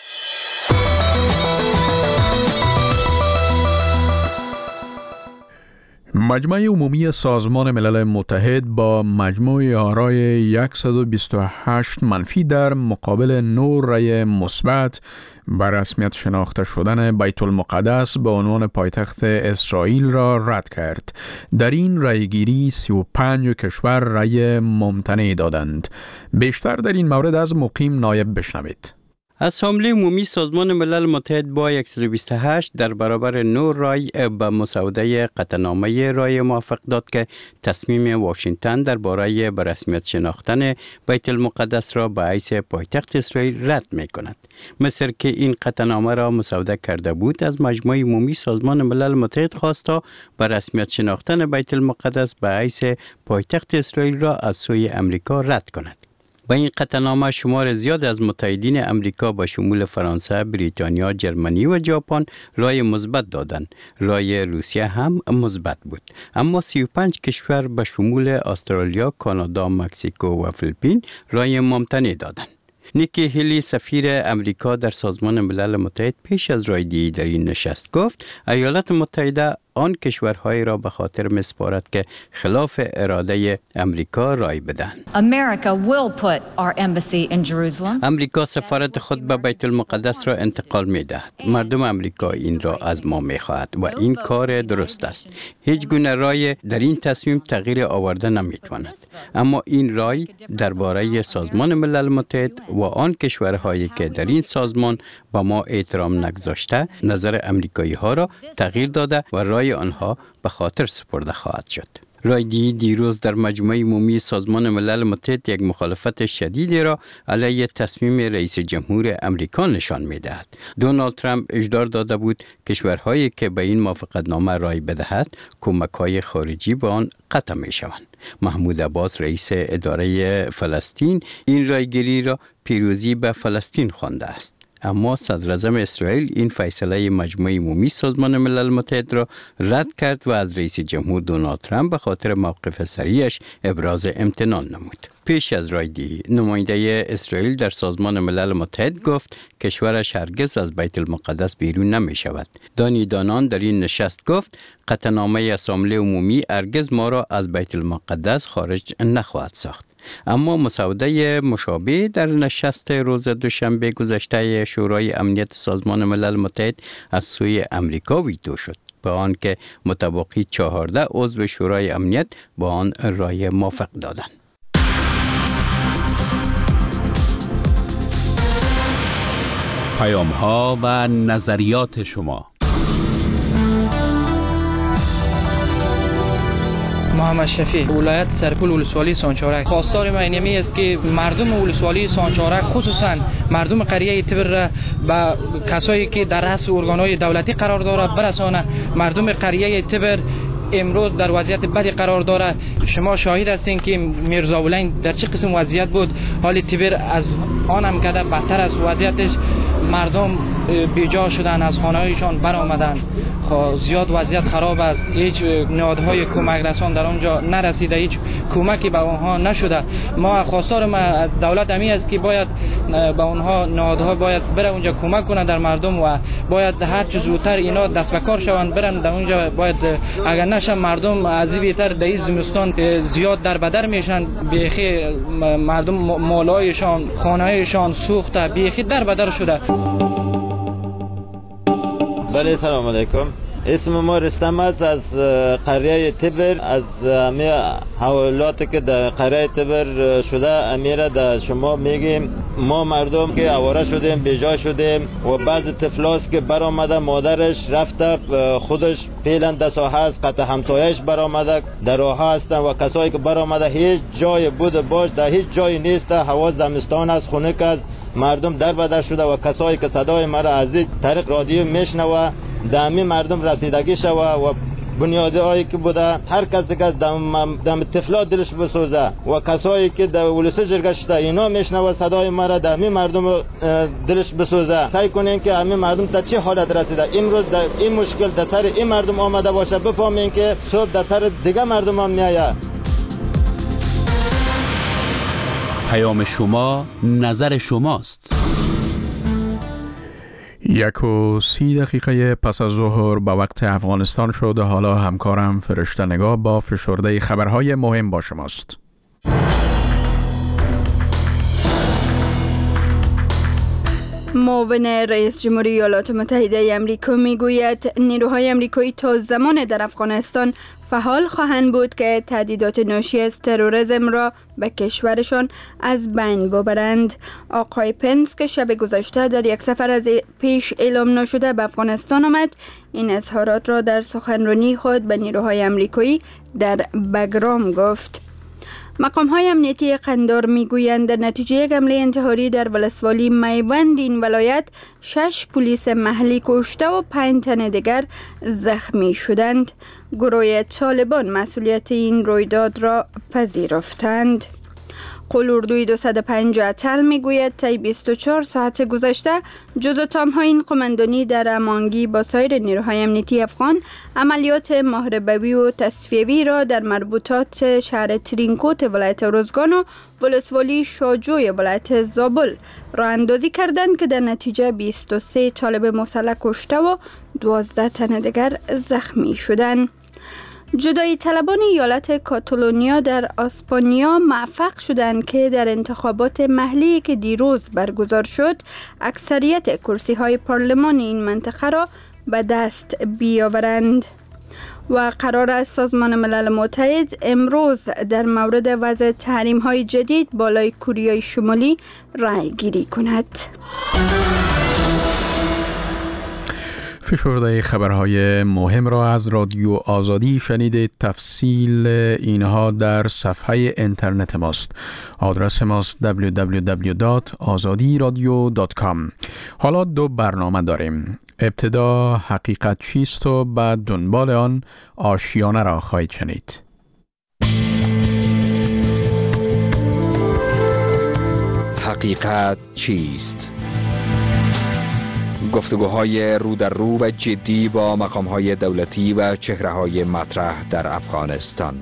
مجمع عمومی سازمان ملل متحد با مجموع آرای صد و بیست و هشت منفی در مقابل نه رأی مثبت بر رسمیت شناخته شدن بیت المقدس به عنوان پایتخت اسرائیل را رد کرد. در این رأیگیری سی و پنج کشور رأی ممتنع دادند. بیشتر در این مورد از مقیم نایب بشنوید. اسامبله عمومی سازمان ملل متحد با صد و بیست و هشت در برابر نه رای به مسوده قطعنامه رای موافق داد که تصمیم واشنگتن درباره به رسمیت شناختن بیت المقدس را به حیث پایتخت اسرائیل رد می کند. مصر که این قطعنامه را مسوده کرده بود از مجمع عمومی سازمان ملل متحد خواست تا به رسمیت شناختن بیت المقدس به حیث پایتخت اسرائیل را از سوی امریکا رد کند. با این قطعنامه شمار زیاد از متحدین امریکا با شمول فرانسه، بریتانیا، جرمنی و ژاپن رای مثبت دادند. رای روسیه هم مثبت بود. اما سی و پنج کشور با شمول استرالیا، کانادا، مکزیکو و فیلیپین رای ممتنع دادند. نیکی هیلی سفیر امریکا در سازمان ملل متحد پیش از رایدهی در این نشست گفت ایالات متحده آن کشورهایی را به خاطر می‌سپارد که خلاف اراده امریکا رای بدهند. امریکا سفارت خود به بیت المقدس را انتقال می‌دهد. مردم امریکا این را از ما می‌خواهد و این کار درست است. هیچ گونه رای در این تصمیم تغییر آورده نمی‌تواند. اما این رای درباره سازمان ملل متحد و آن کشورهایی که در این سازمان با ما احترام نگذاشته نظر امریکایی‌ها را تغییر داده و رای آنها به خاطر سپرده خواهد شد. رایدهی دیروز در مجمع عمومی سازمان ملل متحد یک مخالفت شدیدی را علیه تصمیم رئیس جمهور امریکا نشان می‌دهد. دونالد ترامپ اجبار داده بود کشورهایی که به این موافقتنامه رای بدهد کمک‌های خارجی به آن قطع می‌شوند. محمود عباس رئیس اداره فلسطین این رایگیری را پیروزی به فلسطین خوانده است. اما صدراعظم اسرائیل این فیصله مجمع عمومی سازمان ملل متحد را رد کرد و از رئیس جمهور دونالد ترامپ به خاطر موقف سریعش ابراز امتنان نمود. پیش از رایدهی نماینده اسرائیل در سازمان ملل متحد گفت کشورش هرگز از بیت المقدس بیرون نمی شود. دانی دانان در این نشست گفت قطعنامه اسامبله عمومی هرگز ما را از بیت المقدس خارج نخواهد ساخت. اما مسوده مشابه در نشست روز دوشنبه گذشته شورای امنیت سازمان ملل متحد از سوی امریکا ویتو شد، به آن که متباقی چهارده عضو شورای امنیت با آن رای موافق دادند. پیام ها و نظریات شما. محمد شفیع، ولایت سرپل ولسوالی سانچارک. خواستار من اینمی است که مردم ولسوالی سانچارک خصوصا مردم قریه تبر را به کسایی که در رأس ارگان‌های دولتی قرار داره برسانه. مردم قریه تبر امروز در وضعیت بدی قرار داره. شما شاهد هستین که میرزا ولین در چه قسم وضعیت بود. حال تبر از آن هم کده بدتر است وضعیتش. مردم بیجا شدن، از خانه‌هایشان برآمدن. زیاد وضعیت خراب است. هیچ نهادهای کمک رسان در آنجا نرسیده، هیچ کمکی به آنها نشده. ما خواستار ما از دولت امی است که باید به اونها نهادها باید بره اونجا کمک کنه در مردم و باید هر چه زودتر اینا دست به کار شوند برن در اونجا. باید اگر نشه مردم از این بهتر در این زمستان زیاد در بدر میشن، بیخی مردم مالایشان خانه‌هایشان سوخته، بیخی در بدر شده. بله سلام علیکم، اسم ما رستم است از قریه تبر. از همه حوالاتی که در قریه تبر شده امیره در شما میگیم. ما مردم که آواره شدیم، بیجا شدیم و بعض طفلاست که برآمده مادرش رفته خودش پیلن در ساحه است، قطع همتایش برآمده در راه هستن و کسایی که برآمده هیچ جای بود باش در هیچ جای نیست. هوا زمستان است، خنک است، مردم در بدر شده و کسایی که صدای مرا از این طریق رادیو میشنوه دمی مردم رسیدگی شوه و بنیادی هایی که بوده هر کسی که دم, دم طفلات دلش بسوزه و کسایی که در ولسی جرگه شده اینا میشنوه صدای مرا دمی مردم دلش بسوزه. سعی کنیم که همین مردم تا چه حالت رسیده امروز در این مشکل در سر این مردم آمده باشه، بفهمین که صبح در سر دیگه مردم هم میایه. پیام شما نظر شماست. یک و سی دقیقه پس از ظهر به وقت افغانستان شد. حالا همکارم فرشته نگاه با فشرده خبرهای مهم با شماست. معاون رئیس جمهوری ایالات متحده آمریکا میگوید نیروهای آمریکایی تا زمان در افغانستان فعال خواهند بود که تهدیدات ناشی از تروریسم را به کشورشان از بین ببرند. آقای پنس که شب گذشته در یک سفر از پیش اعلام نشده به افغانستان آمد، این اظهارات را در سخنرانی خود به نیروهای آمریکایی در بگرام گفت. مقام‌های امنیتی قندار میگویند در نتیجه یک حمله انتحاری در ولسوالی میوند این ولایت شش پلیس محلی کشته و پنج تن دیگر زخمی شدند. گروه طالبان مسئولیت این رویداد را پذیرفتند. قلوردوی دویست و پنجاه تل میگوید طی بیست و چهار ساعت گذشته جزو تام‌های این قماندانی در هماهنگی با سایر نیروهای امنیتی افغان عملیات محاربوی و تصفیوی را در مربوطات شهر ترینکوت ولایت روزگان و ولسوالی شاجوی ولایت زابل را اندازی کردند که در نتیجه بیست و سه طالب مسلح کشته و دوازده تن دیگر زخمی شدند. جدایی طلبان ایالت کاتالونیا در اسپانیا موفق شدند که در انتخابات محلی که دیروز برگزار شد اکثریت کرسی های پارلمان این منطقه را به دست بیاورند و قرار است سازمان ملل متحد امروز در مورد وضع تحریم های جدید بالای کره شمالی رای گیری کند. فشرده خبرهای مهم را از رادیو آزادی شنیدید. تفصیل اینها در صفحه اینترنت ماست. آدرس ماست دبلیو دبلیو دبلیو دات آزادی رادیو دات کام. حالا دو برنامه داریم. ابتدا حقیقت چیست و بعد دنبال آن آشیانه را خواهید شنید. حقیقت چیست؟ گفتگوهای رو در رو و جدی با مقام‌های دولتی و چهره‌های مطرح در افغانستان.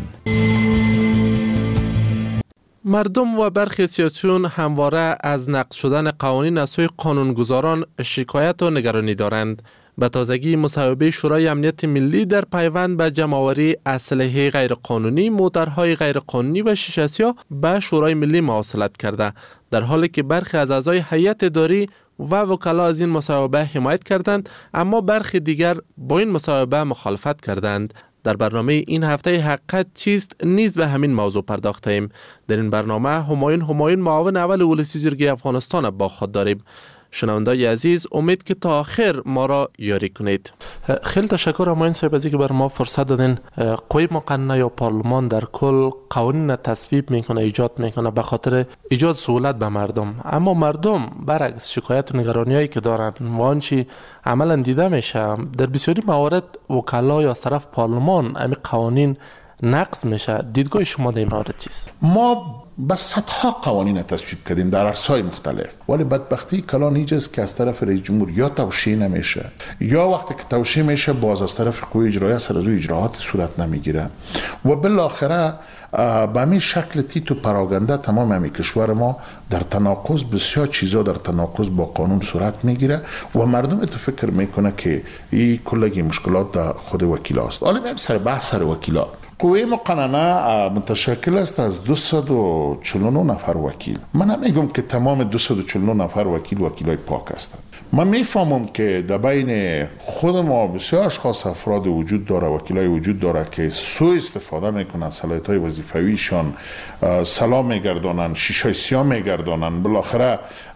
مردم و برخی سیاسیون همواره از نقض شدن قوانین از سوی قانونگذاران شکایت و نگرانی دارند. به تازگی مصوبه شورای امنیت ملی در پیوند به جمع‌آوری اسلحه غیرقانونی، موترهای غیرقانونی و شیشه سیاه به شورای ملی مواصلت کرده، در حالی که برخی از اعضای هیئت اداری و وکلا از این مصوبه حمایت کردند، اما برخی دیگر با این مصوبه مخالفت کردند. در برنامه این هفته حقیقت چیست نیز به همین موضوع پرداخته ایم. در این برنامه همایون همایون معاون اول ولسی جرگه افغانستان با خود داریم. شنوندای عزیز، امید که تا آخر ما را یاری کنید. خیلی تشکر همایون صاحب از اینکه بر ما فرصت دادین. قوه مقننه یا پارلمان در کل قوانین تصویب میکنه، ایجاد میکنه به خاطر ایجاد سهولت به مردم، اما مردم برعکس شکایت و نگرانیایی که دارن و آنچه عملا دیده میشه در بسیاری موارد وکلا یا از طرف پارلمان همین قوانین نقض میشه. دیدگاه شما در این مورد چیست؟ ما بس صدها قوانین تصویب کردیم در عرصه‌های مختلف، ولی بدبختی کلان هیچ که از طرف رئیس جمهور یا توشیح نمیشه یا وقتی که توشیح میشه باز از طرف قوه اجرایی سر از اجراعات صورت نمیگیره و بالاخره به همین شکل تیت و پراگنده تمام همین کشور ما در تناقض، بسیار چیزا در تناقض با قانون صورت میگیره و مردم تو فکر میکنه که این کلگی مشکلات در خود وکیلا است. حالا میام سر بحث سر وکیلا. قوه مقننه متشکل است از دویست و چهل و نه نفر وکیل. من نمیگم که تمام دویست و چهل و نه نفر وکیل وکیلای پاک هستند. من میفهمم که در بین خود ما بسیار اشخاص افراد وجود داره، وکیلای وجود داره که سوء استفاده میکنن، صلاحیت‌های وظیفویشان سلام میگردانن، شیشه سیاه میگردانن، بالاخره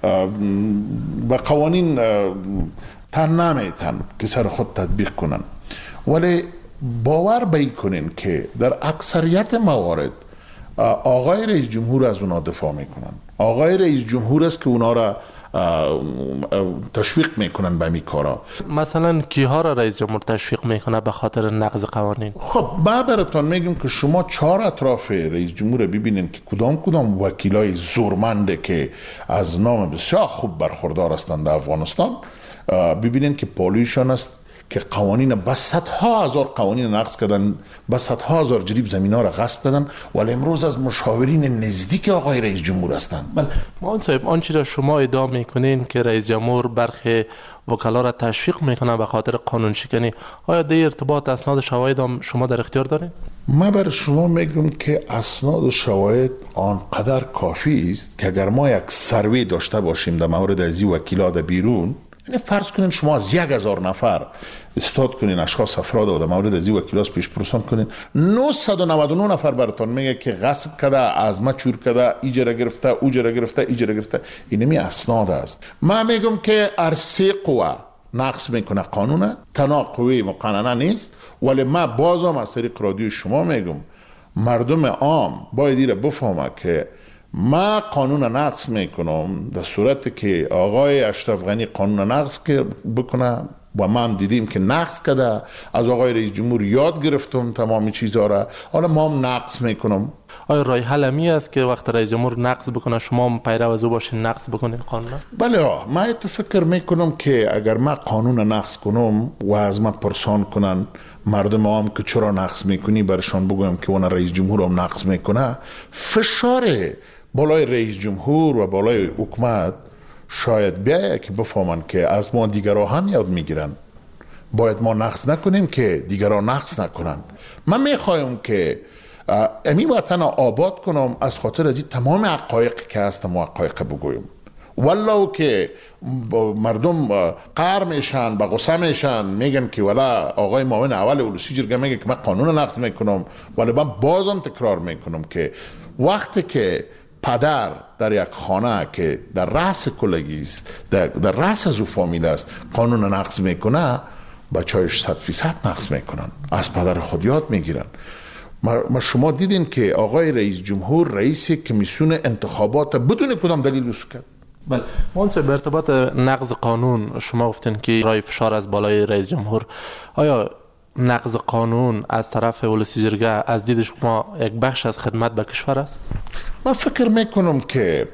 به قوانین تن نمیتن که سر خود تطبیق کنن. ولی باور بکنین که در اکثریت موارد آقای رئیس جمهور از اونا دفاع میکنن. آقای رئیس جمهور است که اونا را تشویق میکنن به می کارا. مثلا کیها را رئیس جمهور تشویق میکنه به خاطر نقض قوانین؟ خب ما براتون میگم که شما چهار اطراف رئیس جمهور ببینین که کدام کدام وکیلای زورمنده که از نام بسیار خوب برخوردار هستند در افغانستان، ببینین که پالیشان است که قوانین بس صدها هزار قوانین نقض کردن، بس صدها هزار جریب زمین ها را غصب کردن، ولی امروز از مشاورین نزدیک آقای رئیس جمهور هستند. بله مان صاحب، آنچه را شما ادعا میکنین که رئیس جمهور برخی وکلا را تشویق میکنه به خاطر قانون شکنی، آیا در ارتباط اسناد شواهد هم شما در اختیار دارین؟ من بر شما میگم که اسناد شواهد آنقدر کافی است که اگر ما یک سروی داشته باشیم در مورد از این وکیلا در بیرون، یعنی فرض کنین شما از یک هزار نفر استاد کنین اشخاص افراد و در مورد از این وکیلاس پیش پرسان کنین، نهصد و نود و نه نفر براتون میگه که غصب کرده، از ما چور کرده، ایجره گرفته، اوجره گرفته، ایجره گرفته. اینمی اسناد است. من میگم که ارسه قوه نقص میکنه قانونه، تنها قوه مقننه نیست. ولی من بازم از طریق رادیو شما میگم مردم عام باید ایره بفهمه که ما قانون نقض میکنم در صورت که آقای اشرف غنی قانون نقض بکنه و ما هم دیدیم که نقض کرده، از آقای رئیس جمهور یاد گرفتم تمامی چیزها را، حالا ما هم نقض میکنم. آیا رای حل می است که وقت رئیس جمهور نقض بکنه شما هم پیرو از او باشین نقض بکنین قانون؟ بله، من فکر میکنم که اگر ما قانون نقض کنم و از ما پرسان کنن مردم هم که چرا نقض میکنی، برشان بگویم که اون رئیس جمهور هم نقض میکنه، فشار بالای رئیس جمهور و بالای حکومت شاید بیایه که بفهمن که از ما دیگرها هم یاد میگیرن. باید ما نقض نکنیم که دیگرها نقض نکنن. من میخوایم که امی وطن آباد کنم از خاطر از این تمام حقایق که هست ما حقایق بگویم. ولو که مردم قهر میشن، به غصه میشن، میگن که ولا آقای معاون اول اولوسی جرگه میگه که من قانون نقض میکنم، ولی من بازم تکرار میکنم که وقتی که پدر در یک خانه که در رأس کلگی است، در, در رأس از او فامیل است، قانون نقض میکنه، بچه‌هاش صد فیصد نقض میکنن، از پدر خود یاد میگیرن. ما شما دیدین که آقای رئیس جمهور رئیس کمیسیون انتخابات بدون کدام دلیل وصول کرد. بله، منصف به ارتباط نقض قانون شما گفتین که رای فشار از بالای رئیس جمهور، آیا نقض قانون از طرف ولسی جرگه از دید شما یک بخش از خدمت به کشور است؟ من فکر میکنم که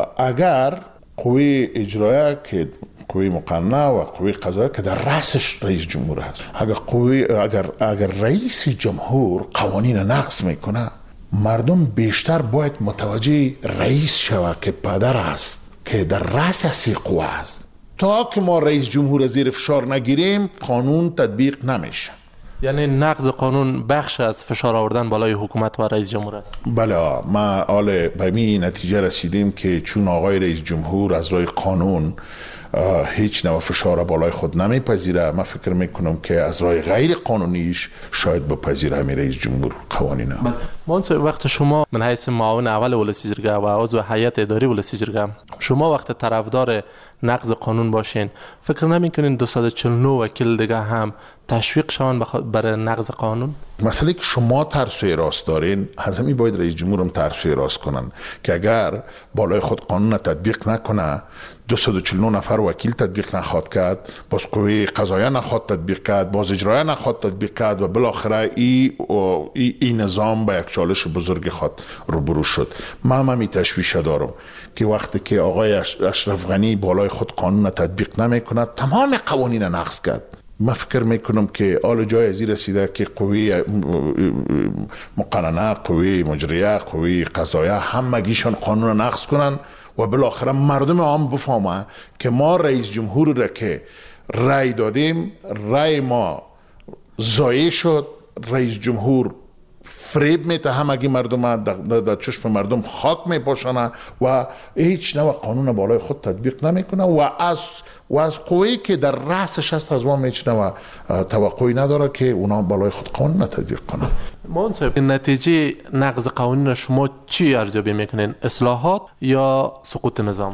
اگر قوه اجرایه که قوه مقننه و قوه قضاییه که در رأسش رئیس جمهور هست، اگر قوه اگر اگر رئیس جمهور قوانین نقض میکنه، مردم بیشتر باید متوجه رئیس شوه که پدر است که در رأس سی قوه است. تا که ما رئیس جمهور زیر فشار نگیریم قانون تطبیق نمیشه. یعنی نقض قانون بخش از فشار آوردن بالای حکومت و رئیس جمهور است. بله، ما حال به می نتیجه رسیدیم که چون آقای رئیس جمهور از رای قانون هیچ نوع فشار بالای خود نمیپذیره، من فکر میکنم که از رای غیر قانونیش شاید بپذیره همین رئیس جمهور قوانین. منصف وقت شما من حیث معاون اول ولسی جرگه و عضو هیئت اداری ولسی جرگه، شما وقت طرفدار نقض قانون باشین، فکر نمیکنین دویست و چهل و نه وکیل دیگه هم تشویق شوند برای نقض قانون؟ مسئله که شما ترسوی راست دارین، از همین باید رئیس جمهور هم ترسوی راست کنن که اگر بالای خود قانون تطبیق نکنه، دویست و چهل و نه نفر وکیل تطبیق نخواد کرد، باز قوه قضاییه نخواد تطبیق کرد، باز اجرایه نخواد تطبیق کرد و بالاخره این ای, ای نظام به یک چالش بزرگ خود روبرو شد. من هم تشویش دارم که وقتی که آقای اشرف غنی بالای خود قانون تطبیق نمیکنه، تمام قوانین نقض کرد. من فکر میکنم که آل جای ازی رسیده که قوی مقننه، قوی مجریه، قوی قضایه همگیشان قانون نقض کنن و بالاخره مردم عام بفهمه که ما رئیس جمهور را که رای دادیم، رای ما ضایع شد. رئیس جمهور فریب میته همگی مردم، در چشم مردم خاک میپاشانه و هیچ نوع قانون بالای خود تطبیق نمیکنه و از و از قوی که در رأسش هست از ما هیچ نوع توقعی نداره که اونا بالای خود قانون تطبیق کنن. منصف نتیجه نقض قوانین شما چی ارزیابی میکنین؟ اصلاحات یا سقوط نظام؟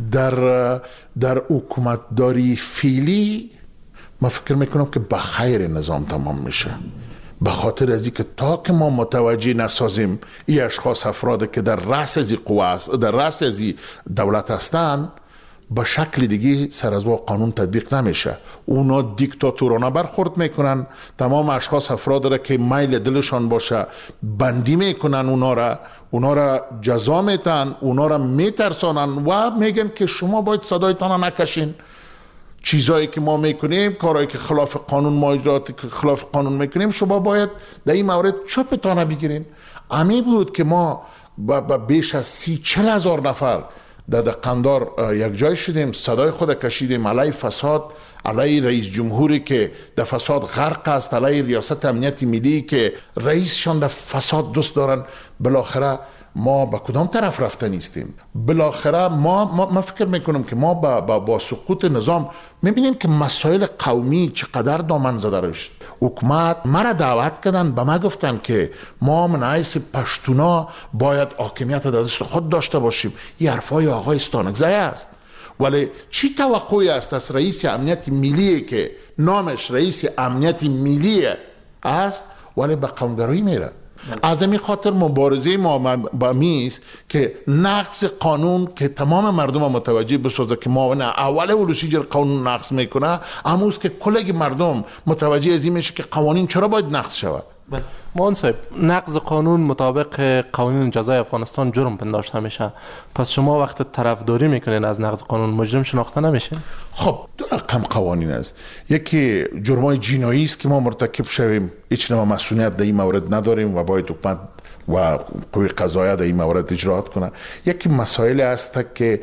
در در حکومتداری فعلی من فکر میکنم که به خیر نظام تمام میشه، به خاطر از اینکه تا که ما متوجه نسازیم این اشخاص افراد که در رأس از قوه است، در رأس از دولت هستند، به شکل دیگه سر از قانون تطبیق نمیشه. اونا دیکتاتورانه برخورد میکنن، تمام اشخاص افراد را که میل دلشان باشه بندی میکنن، اونا را اونا را جزا میتن، اونا را میترسانن و میگن که شما باید صدایتان نکشین. چیزایی که ما میکنیم، کارهایی که خلاف قانون، ما اجراعاتی که خلاف قانون میکنیم، شما باید در این مورد چپتان بگیرین. امی بود که ما با بیش از سی چل هزار نفر در قندار یک جای شدیم، صدای خود کشیدیم علیه فساد، علیه رئیس جمهوری که در فساد غرق است، علیه ریاست امنیت ملی که رئیسشان در فساد دوست دارن. بالاخره ما با کدام طرف رفته نیستیم. بالاخره ما, ما من فکر میکنم که ما با, با, با سقوط نظام میبینیم که مسائل قومی چقدر دامن زده رشد. حکومت مرا دعوت کردن، به ما گفتن که ما من حیث پشتونا باید حاکمیت در دست خود داشته باشیم. این حرفای آقای ستانکزی است. ولی چی توقعی است از رئیس امنیت ملی که نامش رئیس امنیت ملی است ولی به قومگرایی میره؟ از این خاطر مبارزه ما با میست که نقض قانون که تمام مردم متوجه بسازه که معاون اول ولوسی جر قانون نقض میکنه، امروز که کلگ مردم متوجه از این میشه که قوانین چرا باید نقض شود. منصف نقض قانون مطابق قوانین جزای افغانستان جرم پنداشته میشه، پس شما وقت طرفداری میکنین از نقض قانون مجرم شناخته نمیشه؟ خب دو رقم قوانین است. یکی جرمای جنایی است که ما مرتکب شویم، هیچ نوع مسئولیت در این مورد نداریم و باید حکومت و قوی قضاییه در این مورد اجراات کنه. یکی مسائل است که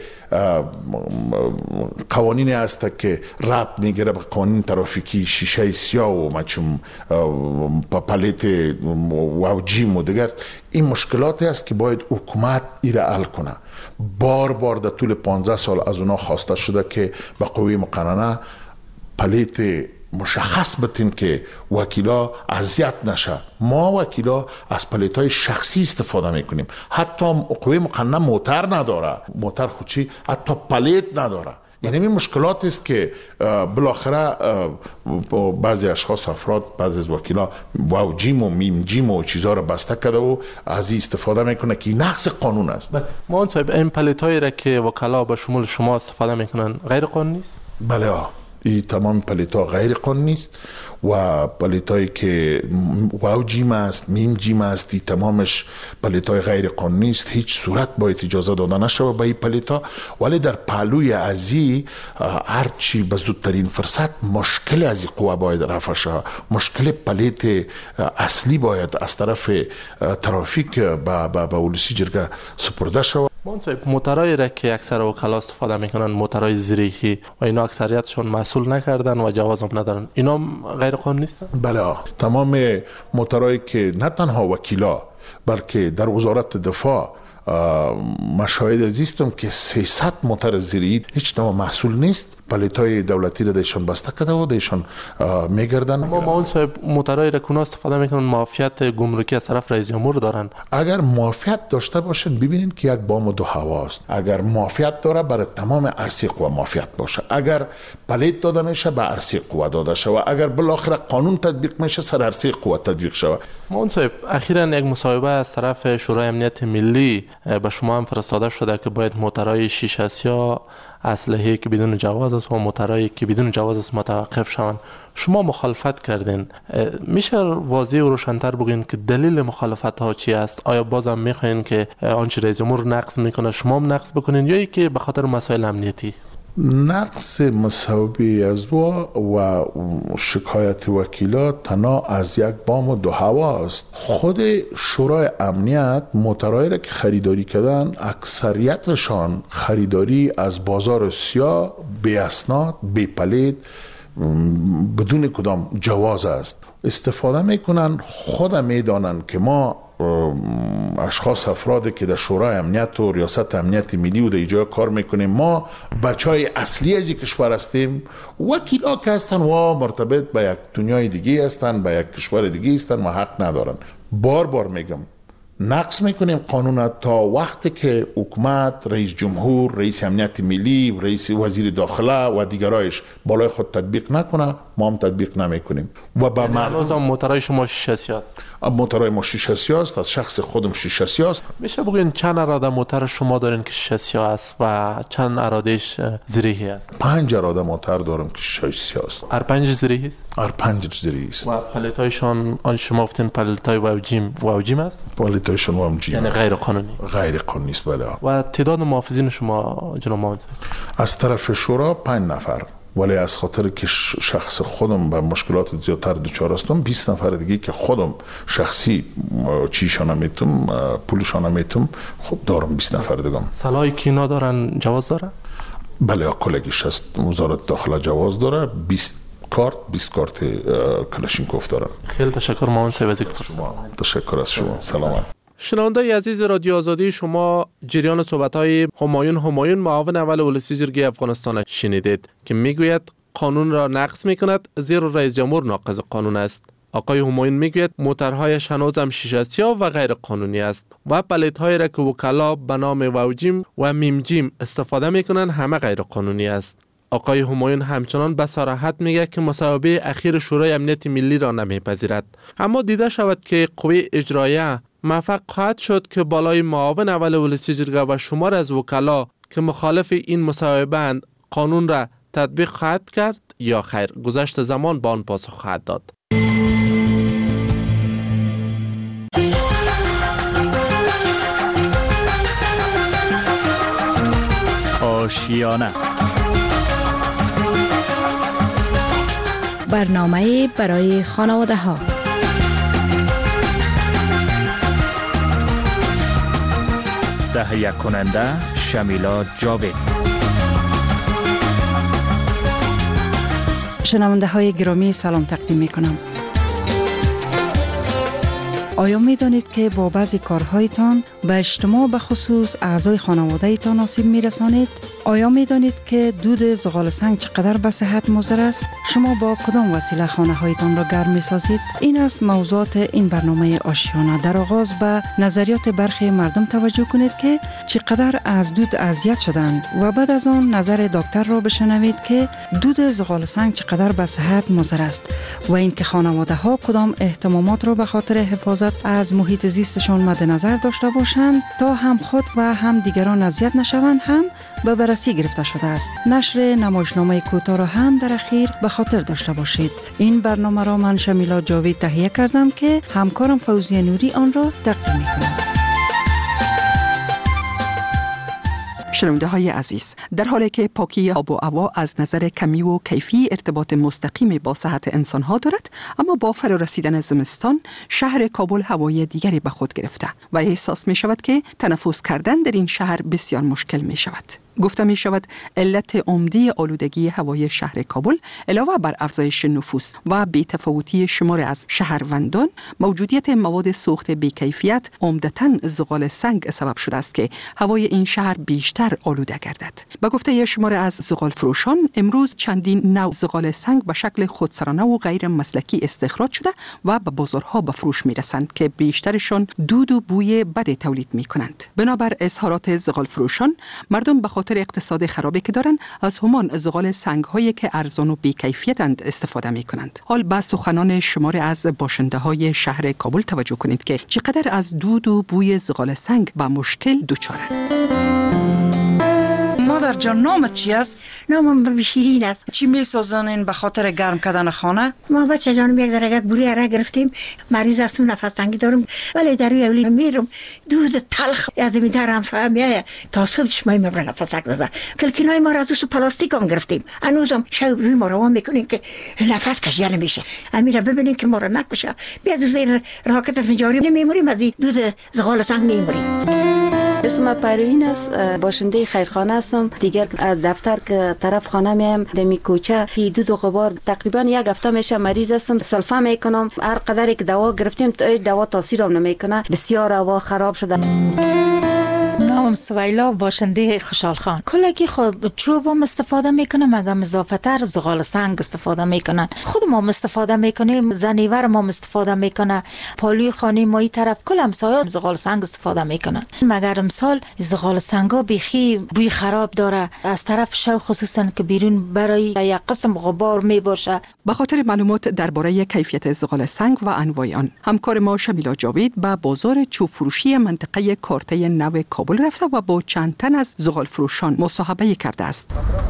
قوانین است که ربط میگیره به قوانین ترافیکی، شیشه سیاه و مچم پالیت و جیم و دیگر. این مشکلاتی است که باید حکومت ایره حل کنه. بار بار در طول پانزده سال از اونا خواسته شده که به قوی مقننه پلیت مشخص بتین که وکیلا اذیت نشه. ما وکیلا از پلیتای شخصی استفاده میکنیم. حتی قوی مقننه موتر نداره، موتر خودچی حتی پلیت نداره. یعنی این مشکلات است که بالاخره بعضی اشخاص افراد، بعضی از وکیلا واو جیم و میم جیم و چیزا رو بسته کرده و از این استفاده میکنه که نقض قانون است. ما صاحب این پلیتایی را که وکلا به شمول شما استفاده میکنن غیر قانونی است؟ بله ها، این تمام پلیتا غیر قانونی است و پلیتایی که واو جیم است، میم جیم است، این تمامش پلیتای غیر قانونی است. هیچ صورت باید اجازه داده نشود به این پلیتا. ولی در پهلوی ازی هرچی به زودترین فرصت مشکل از این قوه باید رفع شود. مشکل پلیت اصلی باید از طرف ترافیک به به ولوسی جرگه سپرده شود. موترایی را که اکثر وکلا استفاده میکنن، موترای زیرهی و اینا اکثریتشون مسئول نکردن و جواز هم ندارن، اینا غیر قانونی نیستن؟ بله، تمام موترایی که نه تنها وکیلا بلکه در وزارت دفاع مشاهده زیستم که سیصد موتر زیرهی هیچ نوع مسئول نیست. پلیتای دولتی را دیشان بسته کرده و دیشان میگردن. ما ما اون صاحب موترای را کنا استفاده میکنن معافیت گمرکی از طرف رئیس جمهور دارن. اگر معافیت داشته باشن ببینین که یک بام و دو هواست. اگر معافیت داره برای تمام ارسی قوا معافیت باشه. اگر پلیت داده میشه به ارسی قوا داده شه و اگر بالاخره قانون تطبیق میشه سر ارسی قوا تطبیق شه. ما اون صاحب اخیراً یک مصاحبه از طرف شورای امنیت ملی به شما هم فرستاده شده که باید موترای شیشه سیاه، اسلحه‌ای که بدون جواز است و موترایی که بدون جواز است متوقف شوند. شما مخالفت کردین، میشه واضح و روشن‌تر بگین که دلیل مخالفت ها چی است؟ آیا بازم میخواین که آنچه رئیس جمهور نقض میکنه شما هم نقض بکنین یا ای که به خاطر مسائل امنیتی؟ نقص مصوبه از و شکایت وکیلات تنها از یک بام و دو هوا است. خود شورای امنیت موترهایی را که خریداری کردن اکثریتشان خریداری از بازار سیاه، بی اسناد، بی پلید، بدون کدام جواز است. استفاده میکنن، خود میدانن که ما اشخاص افرادی که در شورای امنیت و ریاست امنیت ملی و در اینجا کار میکنیم، ما بچهای اصلی از این کشور هستیم. وکیلا که هستن و مرتبط به یک دنیای دیگه هستن، به یک کشور دیگه هستن و حق ندارن. بار بار میگم نقص میکنیم قانون تا وقتی که حکومت، رئیس جمهور، رئیس امنیت ملی، رئیس وزیر داخله و دیگرایش بالای خود تطبیق نکنه، ما هم تطبیق نمیکنیم. و با معنی موترهای شما شیشه سیاست. موترهای ما شیشه سیاست، از شخص خودم شیشه سیاست. میشه بگین چند اراده موتر شما دارین که شیشه سیاه است و چند ارادهش زریحی است؟ پنج اراده موتر دارم که شیشه سیاست. هر پنج زریحی است؟ هر پنج زریحی است. و پلیتایشان آن شما گفتین پلیتای واوجیم واوجیم است؟ پلیتایشان واوجیم. یعنی غیر قانونی. غیر قانونی است، بله. و تعداد محافظین شما جناب محمد از طرف شورا پنج نفر، ولی از خاطر که شخص خودم به مشکلات زیادتر دچار هستم، بیست نفر دیگه که خودم شخصی چیشان میتونم، پولشان میتونم، خب دارم بیست نفر دیگه. سلاحی که اینا دارن جواز داره؟ بله، کلگیش هست، وزارت داخله جواز داره. بیست کارت بیست کارت کلاشینکوف دارن. خیلی تشکر مامان سیوزی کتر. تشکر از شما. سلام. شنونده عزیز رادیو آزادی، شما جریان صحبت‌های همایون همایون معاون اول ولسی جرگه افغانستان شنیدید که میگوید قانون را نقض میکند زیرا رئیس جمهور ناقض قانون است. آقای همایون میگوید موترهایش هنوز هم شیشه سیاه و غیر قانونی است و پلیت‌هایی را که وکلا به نام واوجیم و میمجیم استفاده میکنند همه غیر قانونی است. آقای همایون همچنان به صراحت میگه که مصوبه اخیر شورای امنیت ملی را نمیپذیرد، اما دیده شود که قوه اجرایه موفق خواهد شد که بالای معاون اول ولسی جرگه و شمار از وکلا که مخالف این مصوبه اند قانون را تطبیق خواهد کرد یا خیر. گذشت زمان با آن پاسخ خواهد داد. آشیانه، برنامه برای خانواده ها. تهیه کننده شمیلا جاوید. شنونده های گرامی سلام تقدیم می کنم. آیا می دانید که با بعضی کارهایتان به اجتماع به خصوص اعضای خانواده ایتان آسیب می رسانید؟ آیا می دانید که دود زغال سنگ چقدر به صحت مضر است؟ شما با کدام وسیله خانه هایتان را گرم می سازید؟ این است موضوعات این برنامه آشیانه. در آغاز به نظریات برخی مردم توجه کنید که چقدر از دود اذیت شدند و بعد از آن نظر دکتر را بشنوید که دود زغال سنگ چقدر به صحت مضر است و اینکه خانواده ها کدام اهتمامات را به خاطر حفاظت از محیط زیستشان مد نظر داشته باشند تا هم خود و هم دیگران اذیت نشوند هم به بررسی گرفته شده است. نشر نمایشنامه کوتاه را هم در اخیر به خاطر داشته باشید. این برنامه را من شمیلا جاوید تهیه کردم که همکارم فوزیه نوری آن را تقدیم می‌کنم. شنونده های عزیز، در حالی که پاکی آب و هوا از نظر کمی و کیفی ارتباط مستقیم با صحت انسان ها دارد، اما با فرا رسیدن زمستان شهر کابل هوای دیگری به خود گرفته و احساس می شود که تنفس کردن در این شهر بسیار مشکل می شود. گفته می شود علت عمده آلودگی هوای شهر کابل علاوه بر افزایش نفوس و بی‌تفاوتی شمار از شهروندان، موجودیت مواد سوخت بی‌کیفیت عمدتاً زغال سنگ سبب شده است که هوای این شهر بیشتر آلوده گردد. به گفته شمار از زغال فروشان، امروز چندین نوع زغال سنگ به شکل خودسرانه و غیر مسلکی استخراج شده و به بازارها به فروش می رسند که بیشترشان دود و بوی بد تولید می کنند. بنابر اظهارات زغال فروشان، مردم به خاطر اقتصاد خرابی که دارند از همان زغال سنگ هایی که ارزان و بی‌کیفیتند استفاده می کنند. حال به سخنان شمار از باشنده های شهر کابل توجه کنید که چقدر از دود و بوی زغال سنگ با مشکل دچارند. ما برادر جان نامت چی است؟ نامم شیرین است. چی میسازانین به خاطر گرم کردن خانه؟ ما بچه جانم یک درگه بوری اره گرفتیم، مریض هستم، نفس تنگی دارم، ولی در روی اولی میرم دود تلخ از می در همسایه میایه تا صبح چشمای ما بر نفس بزنه. کلکینای ما را از اوسو پلاستیک هم گرفتیم، هنوزم شب روی ما روان میکنین که نفس کشیده نمیشه. امیره ببینین که ما را نکشه، بیاد زیر راکت فنجاری نمیموریم، از دود زغال سنگ میموریم. اسم پروین است، باشنده خیرخانه هستم. دیگر از دفتر که طرف خانه میام دمی کوچه دود و غبار تقریبا یک هفته میشه مریض هستم. سلفه میکنم، هر قدری که دوا گرفتیم دوا تاثیرم نمیکنه، بسیار هوا خراب شده. نامم سویلا، باشنده خوشحال خان. کلگی خب چوب هم استفاده میکنم، اگر اضافه تر زغال سنگ استفاده میکنن. خود ما استفاده میکنیم، زنیور ما استفاده میکنه، پالوی خانه ما ای طرف کل همسایه زغال سنگ استفاده میکنن. مگر امسال زغال سنگا بیخی بوی خراب داره، از طرف شو خصوصا که بیرون برای یک قسم غبار میباشه. به خاطر معلومات درباره کیفیت زغال سنگ و انواع آن، همکار ما شمیلا جاوید به بازار چوب فروشی منطقه کارته نو کابل رفته و با چند تن از زغال فروشان مصاحبه کرده است.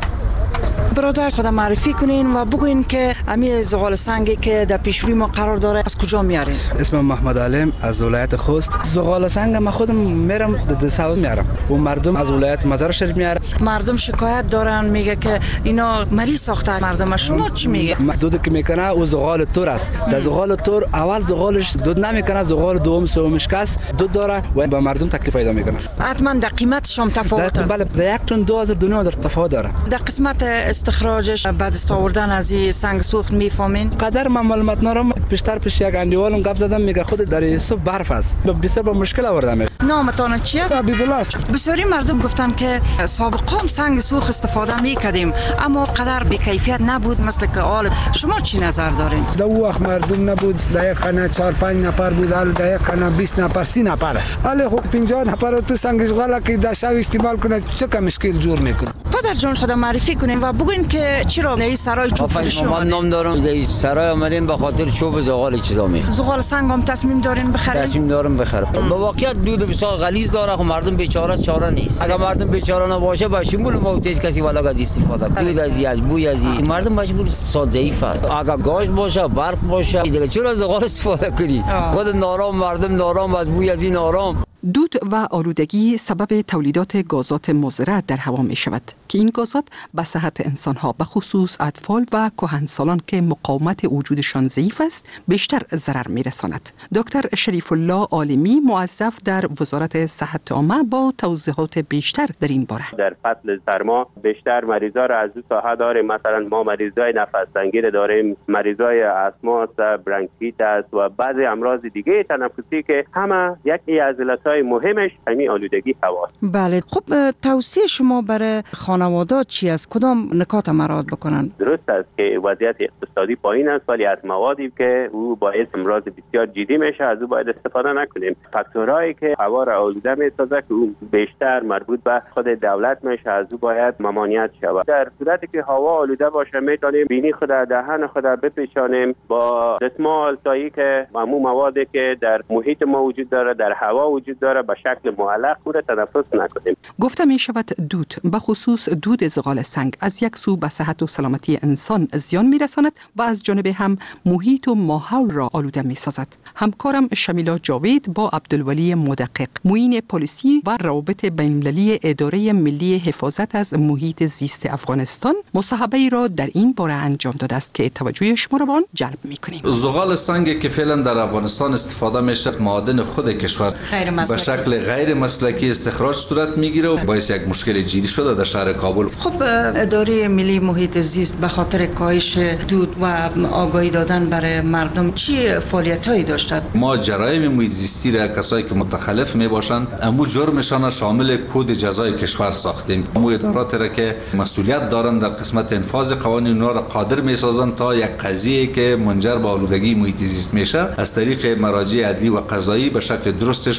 برادر خود معرفی کنین و بگوین که امی زغال سنگی که در پیشروی ما قرار داره از کجا میارین؟ اسمم محمد علیم از ولایت خوست. زغال سنگ ما خودم میرم در ساوت میارم و مردم از ولایت مزار شریف میارن. مردم شکایت دارن، میگه که اینا مریض ساخته مردم. شما چی میگه؟ دود که میکنه او زغال تور است. در زغال تور اول زغالش دود نمیکنه، زغال دوم سومش کس دود داره و به مردم تکلیف پیدا میکنه. حتما در قیمتش هم تفاوت داره. بله، در یک تن دو هزار دو هزار تفاوت داره. در قسمت استخراجش بعد است آوردن از این سنگ سوخت میفهمین؟ قدر من معلومات ندارم. پیشتر پیش یک اندیوالم گپ زدم، میگه خود در صبح برف است، بسیار با مشکل آوردم. نامتان چی است؟ حبیب است. بسیاری مردم گفتن که سابقا سنگ سوخت استفاده میکردیم اما قدر به کیفیت نبود مثل که حال. شما چی نظر دارین؟ در اون وقت مردم نبود، در یک خانه چهار پنج نفر بود، حالا در یک خانه بیست نفر سی نفر است. حالا خب پنجاه نفر تو سنگ زغال که در شب استعمال کنه چه کم مشکل جور میکنه. پدر جان خدا معرفی کنین و بگوین که چرا نه سرای چوب فروشی من نام دارم در سرای آمدیم به خاطر چوب زغال چیزا می. زغال سنگ هم تصمیم دارین بخرین؟ تصمیم دارم بخرم. به واقعیت دود بسیار غلیظ داره، خب مردم بیچاره چاره نیست. اگر مردم بیچاره نباشه با شمول موتیج کسی والا از استفاده کنه. دود از از بوی از مردم مجبور ساد ضعیف است. اگر گاز باشه برق باشه دیگه چرا زغال استفاده کنی؟ خود نارام مردم نارام از بوی از این نارام. دود و آلودگی سبب تولیدات گازات مضر در هوا می شود که این گازات به صحت انسان ها به خصوص اطفال و کهنسالان که مقاومت وجودشان ضعیف است بیشتر ضرر می رساند. دکتر شریف الله عالمی موظف در وزارت صحت عامه با توضیحات بیشتر در این باره. در فصل سرما بیشتر مریضا را از دو ساحه داریم. مثلا ما مریضای نفس تنگی داریم، مریضای استما است، برانکیت است و بعضی امراض دیگه تنفسی که همه یکی از علتهای مهمش همین آلودگی هواست. بله، خب توصیه شما برای خانواده چی است؟ کدام نکات مراد بکنن؟ درست است که وضعیت اقتصادی پایین است ولی از موادی که او باعث امراض بسیار جدی میشه از او باید استفاده نکنیم. فاکتورهایی که هوا را آلوده میسازه که او بیشتر مربوط به خود دولت میشه از او باید ممانعت شود. در صورتی که هوا آلوده باشه میتونیم بینی خود دهن خود بپیچانیم با دستمال تایی که معمول موادی که در محیط ما وجود داره در هوا وجود داره به شکل معلق او را تنفس نکنیم. گفته می شود دود به خصوص دود زغال سنگ از یک سو به صحت و سلامتی انسان زیان می رساند و از جانب هم محیط و ماحول را آلوده می سازد. همکارم شمیلا جاوید با عبدالولی مدقق معین پلیسی و روابط بین‌المللی اداره ملی حفاظت از محیط زیست افغانستان مصاحبه را در این باره انجام داده است که توجه شما را به آن جلب می کنیم. زغال سنگ که فعلا در افغانستان استفاده میشه از معادن خود کشور به شکل غیر مسلکی استخراج صورت میگیره و باعث یک مشکل جدی شده در شهر کابل. خب اداره ملی محیط زیست به خاطر کاهش دود و آگاهی دادن برای مردم چی فعالیتایی داشتند؟ ما جرایم محیط زیستی را کسایی که متخلف می باشند امو جرمشان شامل کد جزای کشور ساختیم. امو ادارات را که مسئولیت دارند در قسمت انفاذ قوانین اونها را قادر می سازند تا یک قضیه که منجر به آلودگی محیط زیست میشه از طریق مراجع عدلی و قضایی به شکل درستش پیگیری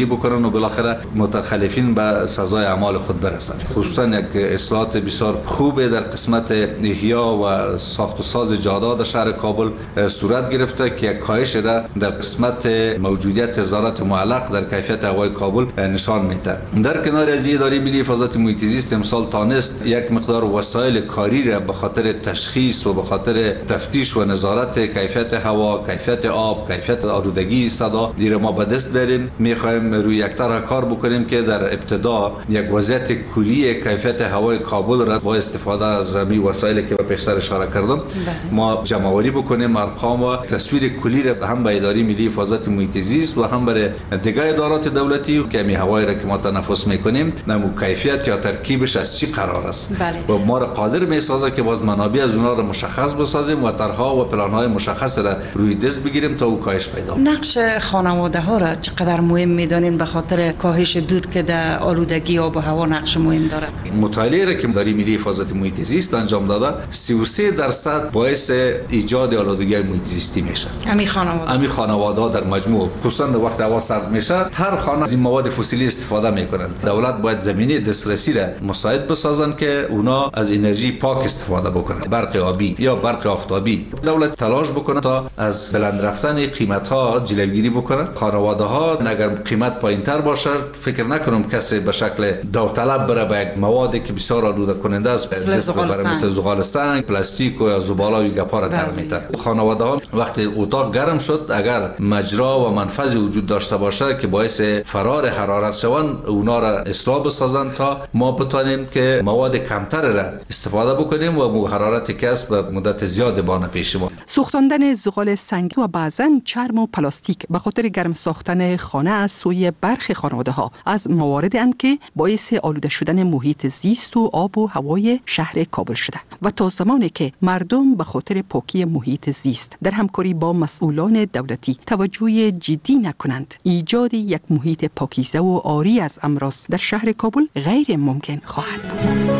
بکنن و بالاخره متخلفین به سزای اعمال خود برسند. خصوصا یک اصلاحات بسیار خوبه در قسمت احیا و ساخت و ساز جاده در شهر کابل صورت گرفته که یک کاهش را در قسمت موجودیت وزارت معلق در کیفیت هوای کابل نشان میده. در کنار از اداره ملی حفاظت محیط زیست امسال تانست یک مقدار وسایل کاری را به خاطر تشخیص و به خاطر تفتیش و نظارت کیفیت هوا، کیفیت آب، کیفیت آلودگی صدا دیر ما به دست بریم. میخوایم روی یک طرح کار بکنیم که در ابتدا یک وضعیت کلی کیفیت هوای کابل را با استفاده از می وسایلی که پیشتر اشاره کردم ما جمع‌آوری بکنیم، ارقام و تصویر کلی را هم به اداره ملی حفاظت محیط زیست و هم برای دیگر ادارات دولتی که می هوایی را که ما تنفس میکنیم نمو کیفیت یا ترکیبش از چی قرار است بله. و ما را قادر میسازه که باز منابع از اونها را مشخص بسازیم و طرح‌ها و پلان‌های مشخص را روی دست بگیریم تا او کاهش پیدا کنه. نقش خانواده ها را چقدر مهم میدانین به خاطر کاهش دود که در آلودگی آب و هوا نقش مهم داره؟ مطالعه را که اداره ملی حفاظت محیط زیست انجام داده سی و سه درصد باعث ایجاد آلودگی محیط زیستی میشه. همین خانواده همین خانواده در مجموع خصوصا وقت هوا سرد میشه هر خانه از این مواد فسیلی استفاده میکنن. دولت باید زمینه دسترسی را مساعد بسازن که اونا از انرژی پاک استفاده بکنن، برق آبی یا برق آفتابی. دولت تلاش بکنه تا از بلند رفتن قیمت ها جلوگیری بکنه. خانواده ها اگر قیمت پایینتر باشه فکر نکنم کسی به شکل داوطلب بره به یک موادی که بسیار آلوده کننده است مثل زغال سنگ، پلاستیک و زباله و گپا را در میتن. خانواده ها وقتی اتاق گرم شد اگر مجرا و منفذ وجود داشته باشه که باعث فرار حرارت شوند اونا را اصلاح بسازن تا ما بتونیم که مواد کمتر را استفاده بکنیم و حرارت کسب به مدت زیاد بانه پیش ما. سوختاندن زغال سنگ و بعضاً چرم و پلاستیک به خاطر گرم ساختن خانه از سوی برخی خانواده ها از مواردی اند که باعث آلوده شدن محیط زیست و آب و هوای شهر کابل شده و تا زمانی که مردم به خاطر پاکی محیط زیست در همکاری با مسئولان دولتی توجه جدی نکنند ایجاد یک محیط پاکیزه و عاری از امراض در شهر کابل غیر ممکن خواهد بود.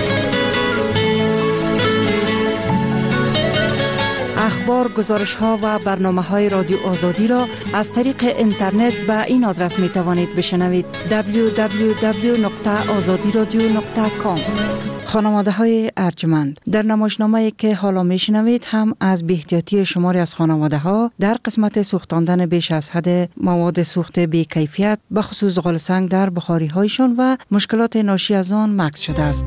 اخبار، گزارش ها و برنامه های رادیو آزادی را از طریق اینترنت به این آدرس می توانید بشنوید: دبلیو دبلیو دبلیو دات آزادی رادیو دات کام. خانواده های ارجمند، در نمایشنامه‌ای که حالا می شنوید هم از بی‌احتیاطی شماری از خانواده ها در قسمت سوختاندن بیش از حد مواد سوخت بی کیفیت به خصوص زغال سنگ در بخاری هایشان و مشکلات ناشی از آن مکث شده است.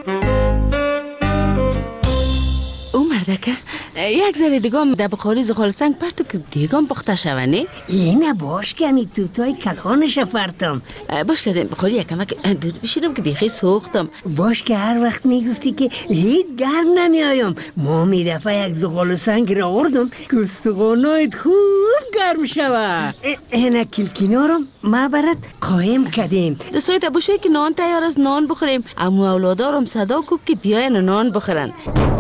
مردکه یک ذره دیگم در بخاری زغال سنگ پرتو که دیگم پخته شونه. اینه باش که همی توتای کلخانش پرتم. باش که بخاری یکم دود بشیرم که بیخی سوختم. باش که هر وقت میگفتی که هیچ گرم نمی آیم. ما می دفعه یک زغال سنگ را آوردم که استخوانایت خوب گرم شوه. اینه کلکینارم ما برات قایم کردیم. دستای تبوشه که نان تیار از نان بخوریم. اما اولادارم صدا کو که بیاین نان بخورن.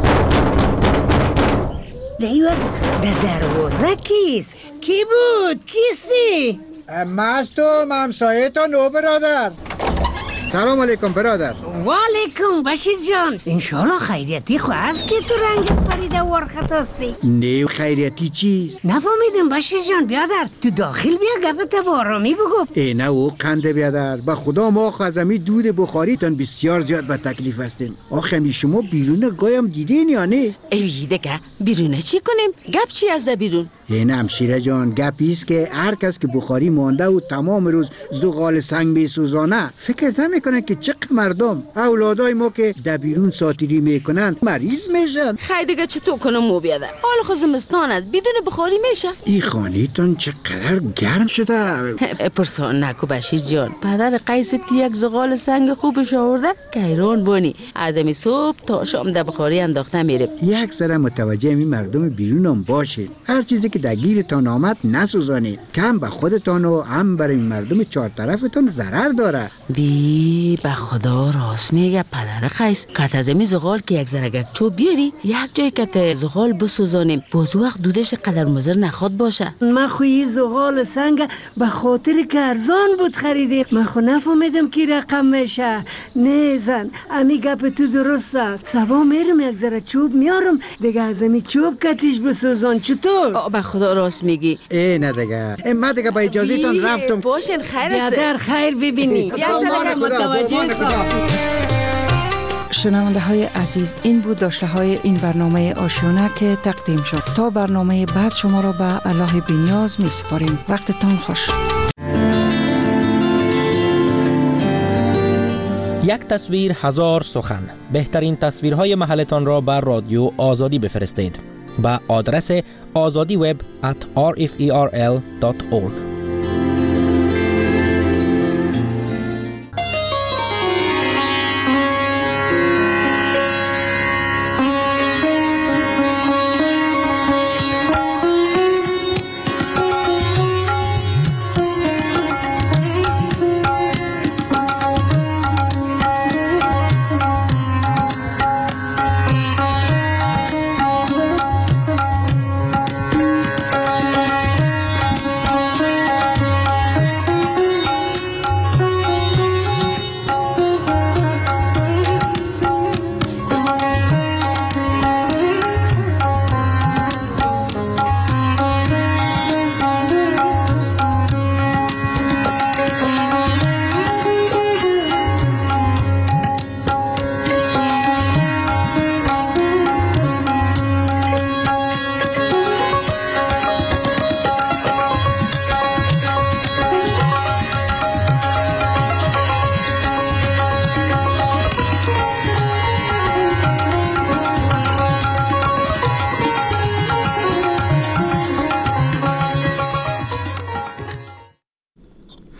دهی وقت در دروازه کیست؟ کی بود؟ کیستی؟ مستو ممسایه تا نو برادر. سلام علیکم برادر. و علیکم بشیر جان. انشالله خیریتی خو از که تو رنگت پریده ورخت هستی. نه خیریتی چیست؟ نفهمیدم بشیر جان. بیادر تو داخل بیا گفت با آرامی بگو. ای نه او قنده بیادر. با خدا ما خزمی دود بخاری تان بسیار زیاد به تکلیف هستیم. آخه می شما بیرون گایم دیدین یا نه؟ ای دیگه بیرونه چی کنیم؟ گپ چی از ده بیرون؟ این همشیره جان گپیست که هر کس که بخاری مانده و تمام روز زغال سنگ میسوزانه فکر نمیکنه که چه مردم اولادای ما که در بیرون ساتیری میکنن مریض میشن. خیلی دیگه چطور کنم مو بیاده؟ حال خود زمستان است بدون بخاری میشه. این خانیتون چقدر گرم شده. پرسان نکو بشیر جان. پدر قیست که یک زغال سنگ خوبش آورده که ایران بونی از امی صبح تا شام در بخاری انداخته میره. یک سر متوجه این مردم بیرونم باشید. هر چیزی که در گیرتان آمد نسوزانید. کم به خودتان و هم برای مردم چهار طرفتان ضرر داره. بی به خدا راست میگه پدر قیس. کت از امی زغال که یک زرگک چوب بیاری یک جای کت زغال بسوزانیم باز وقت دودش قدر مضر نخواد باشه. من خوی زغال سنگ به خاطر که ارزان بود خریدیم. من خو نفهمیدم کی رقم میشه. نه زن امی گپ تو درست است. صبا میرم یک ذره چوب میارم دیگه از امی چوب کتیش بسوزان. چطور؟ به خدا راست میگی. ای نه دیگه من دیگه با اجازه تان رفتم. باشین خیر است. در خیر ببینی. شنونده های عزیز، این بود داشته های این برنامه آشیانه که تقدیم شد. تا برنامه بعد شما را به الله بی‌نیاز می سپاریم. وقتتان خوش. یک تصویر هزار سخن. بهترین تصویرهای محلتان را بر رادیو آزادی بفرستید. با آدرس آزادی وب ات آر اف ای آر ال دات اورگ.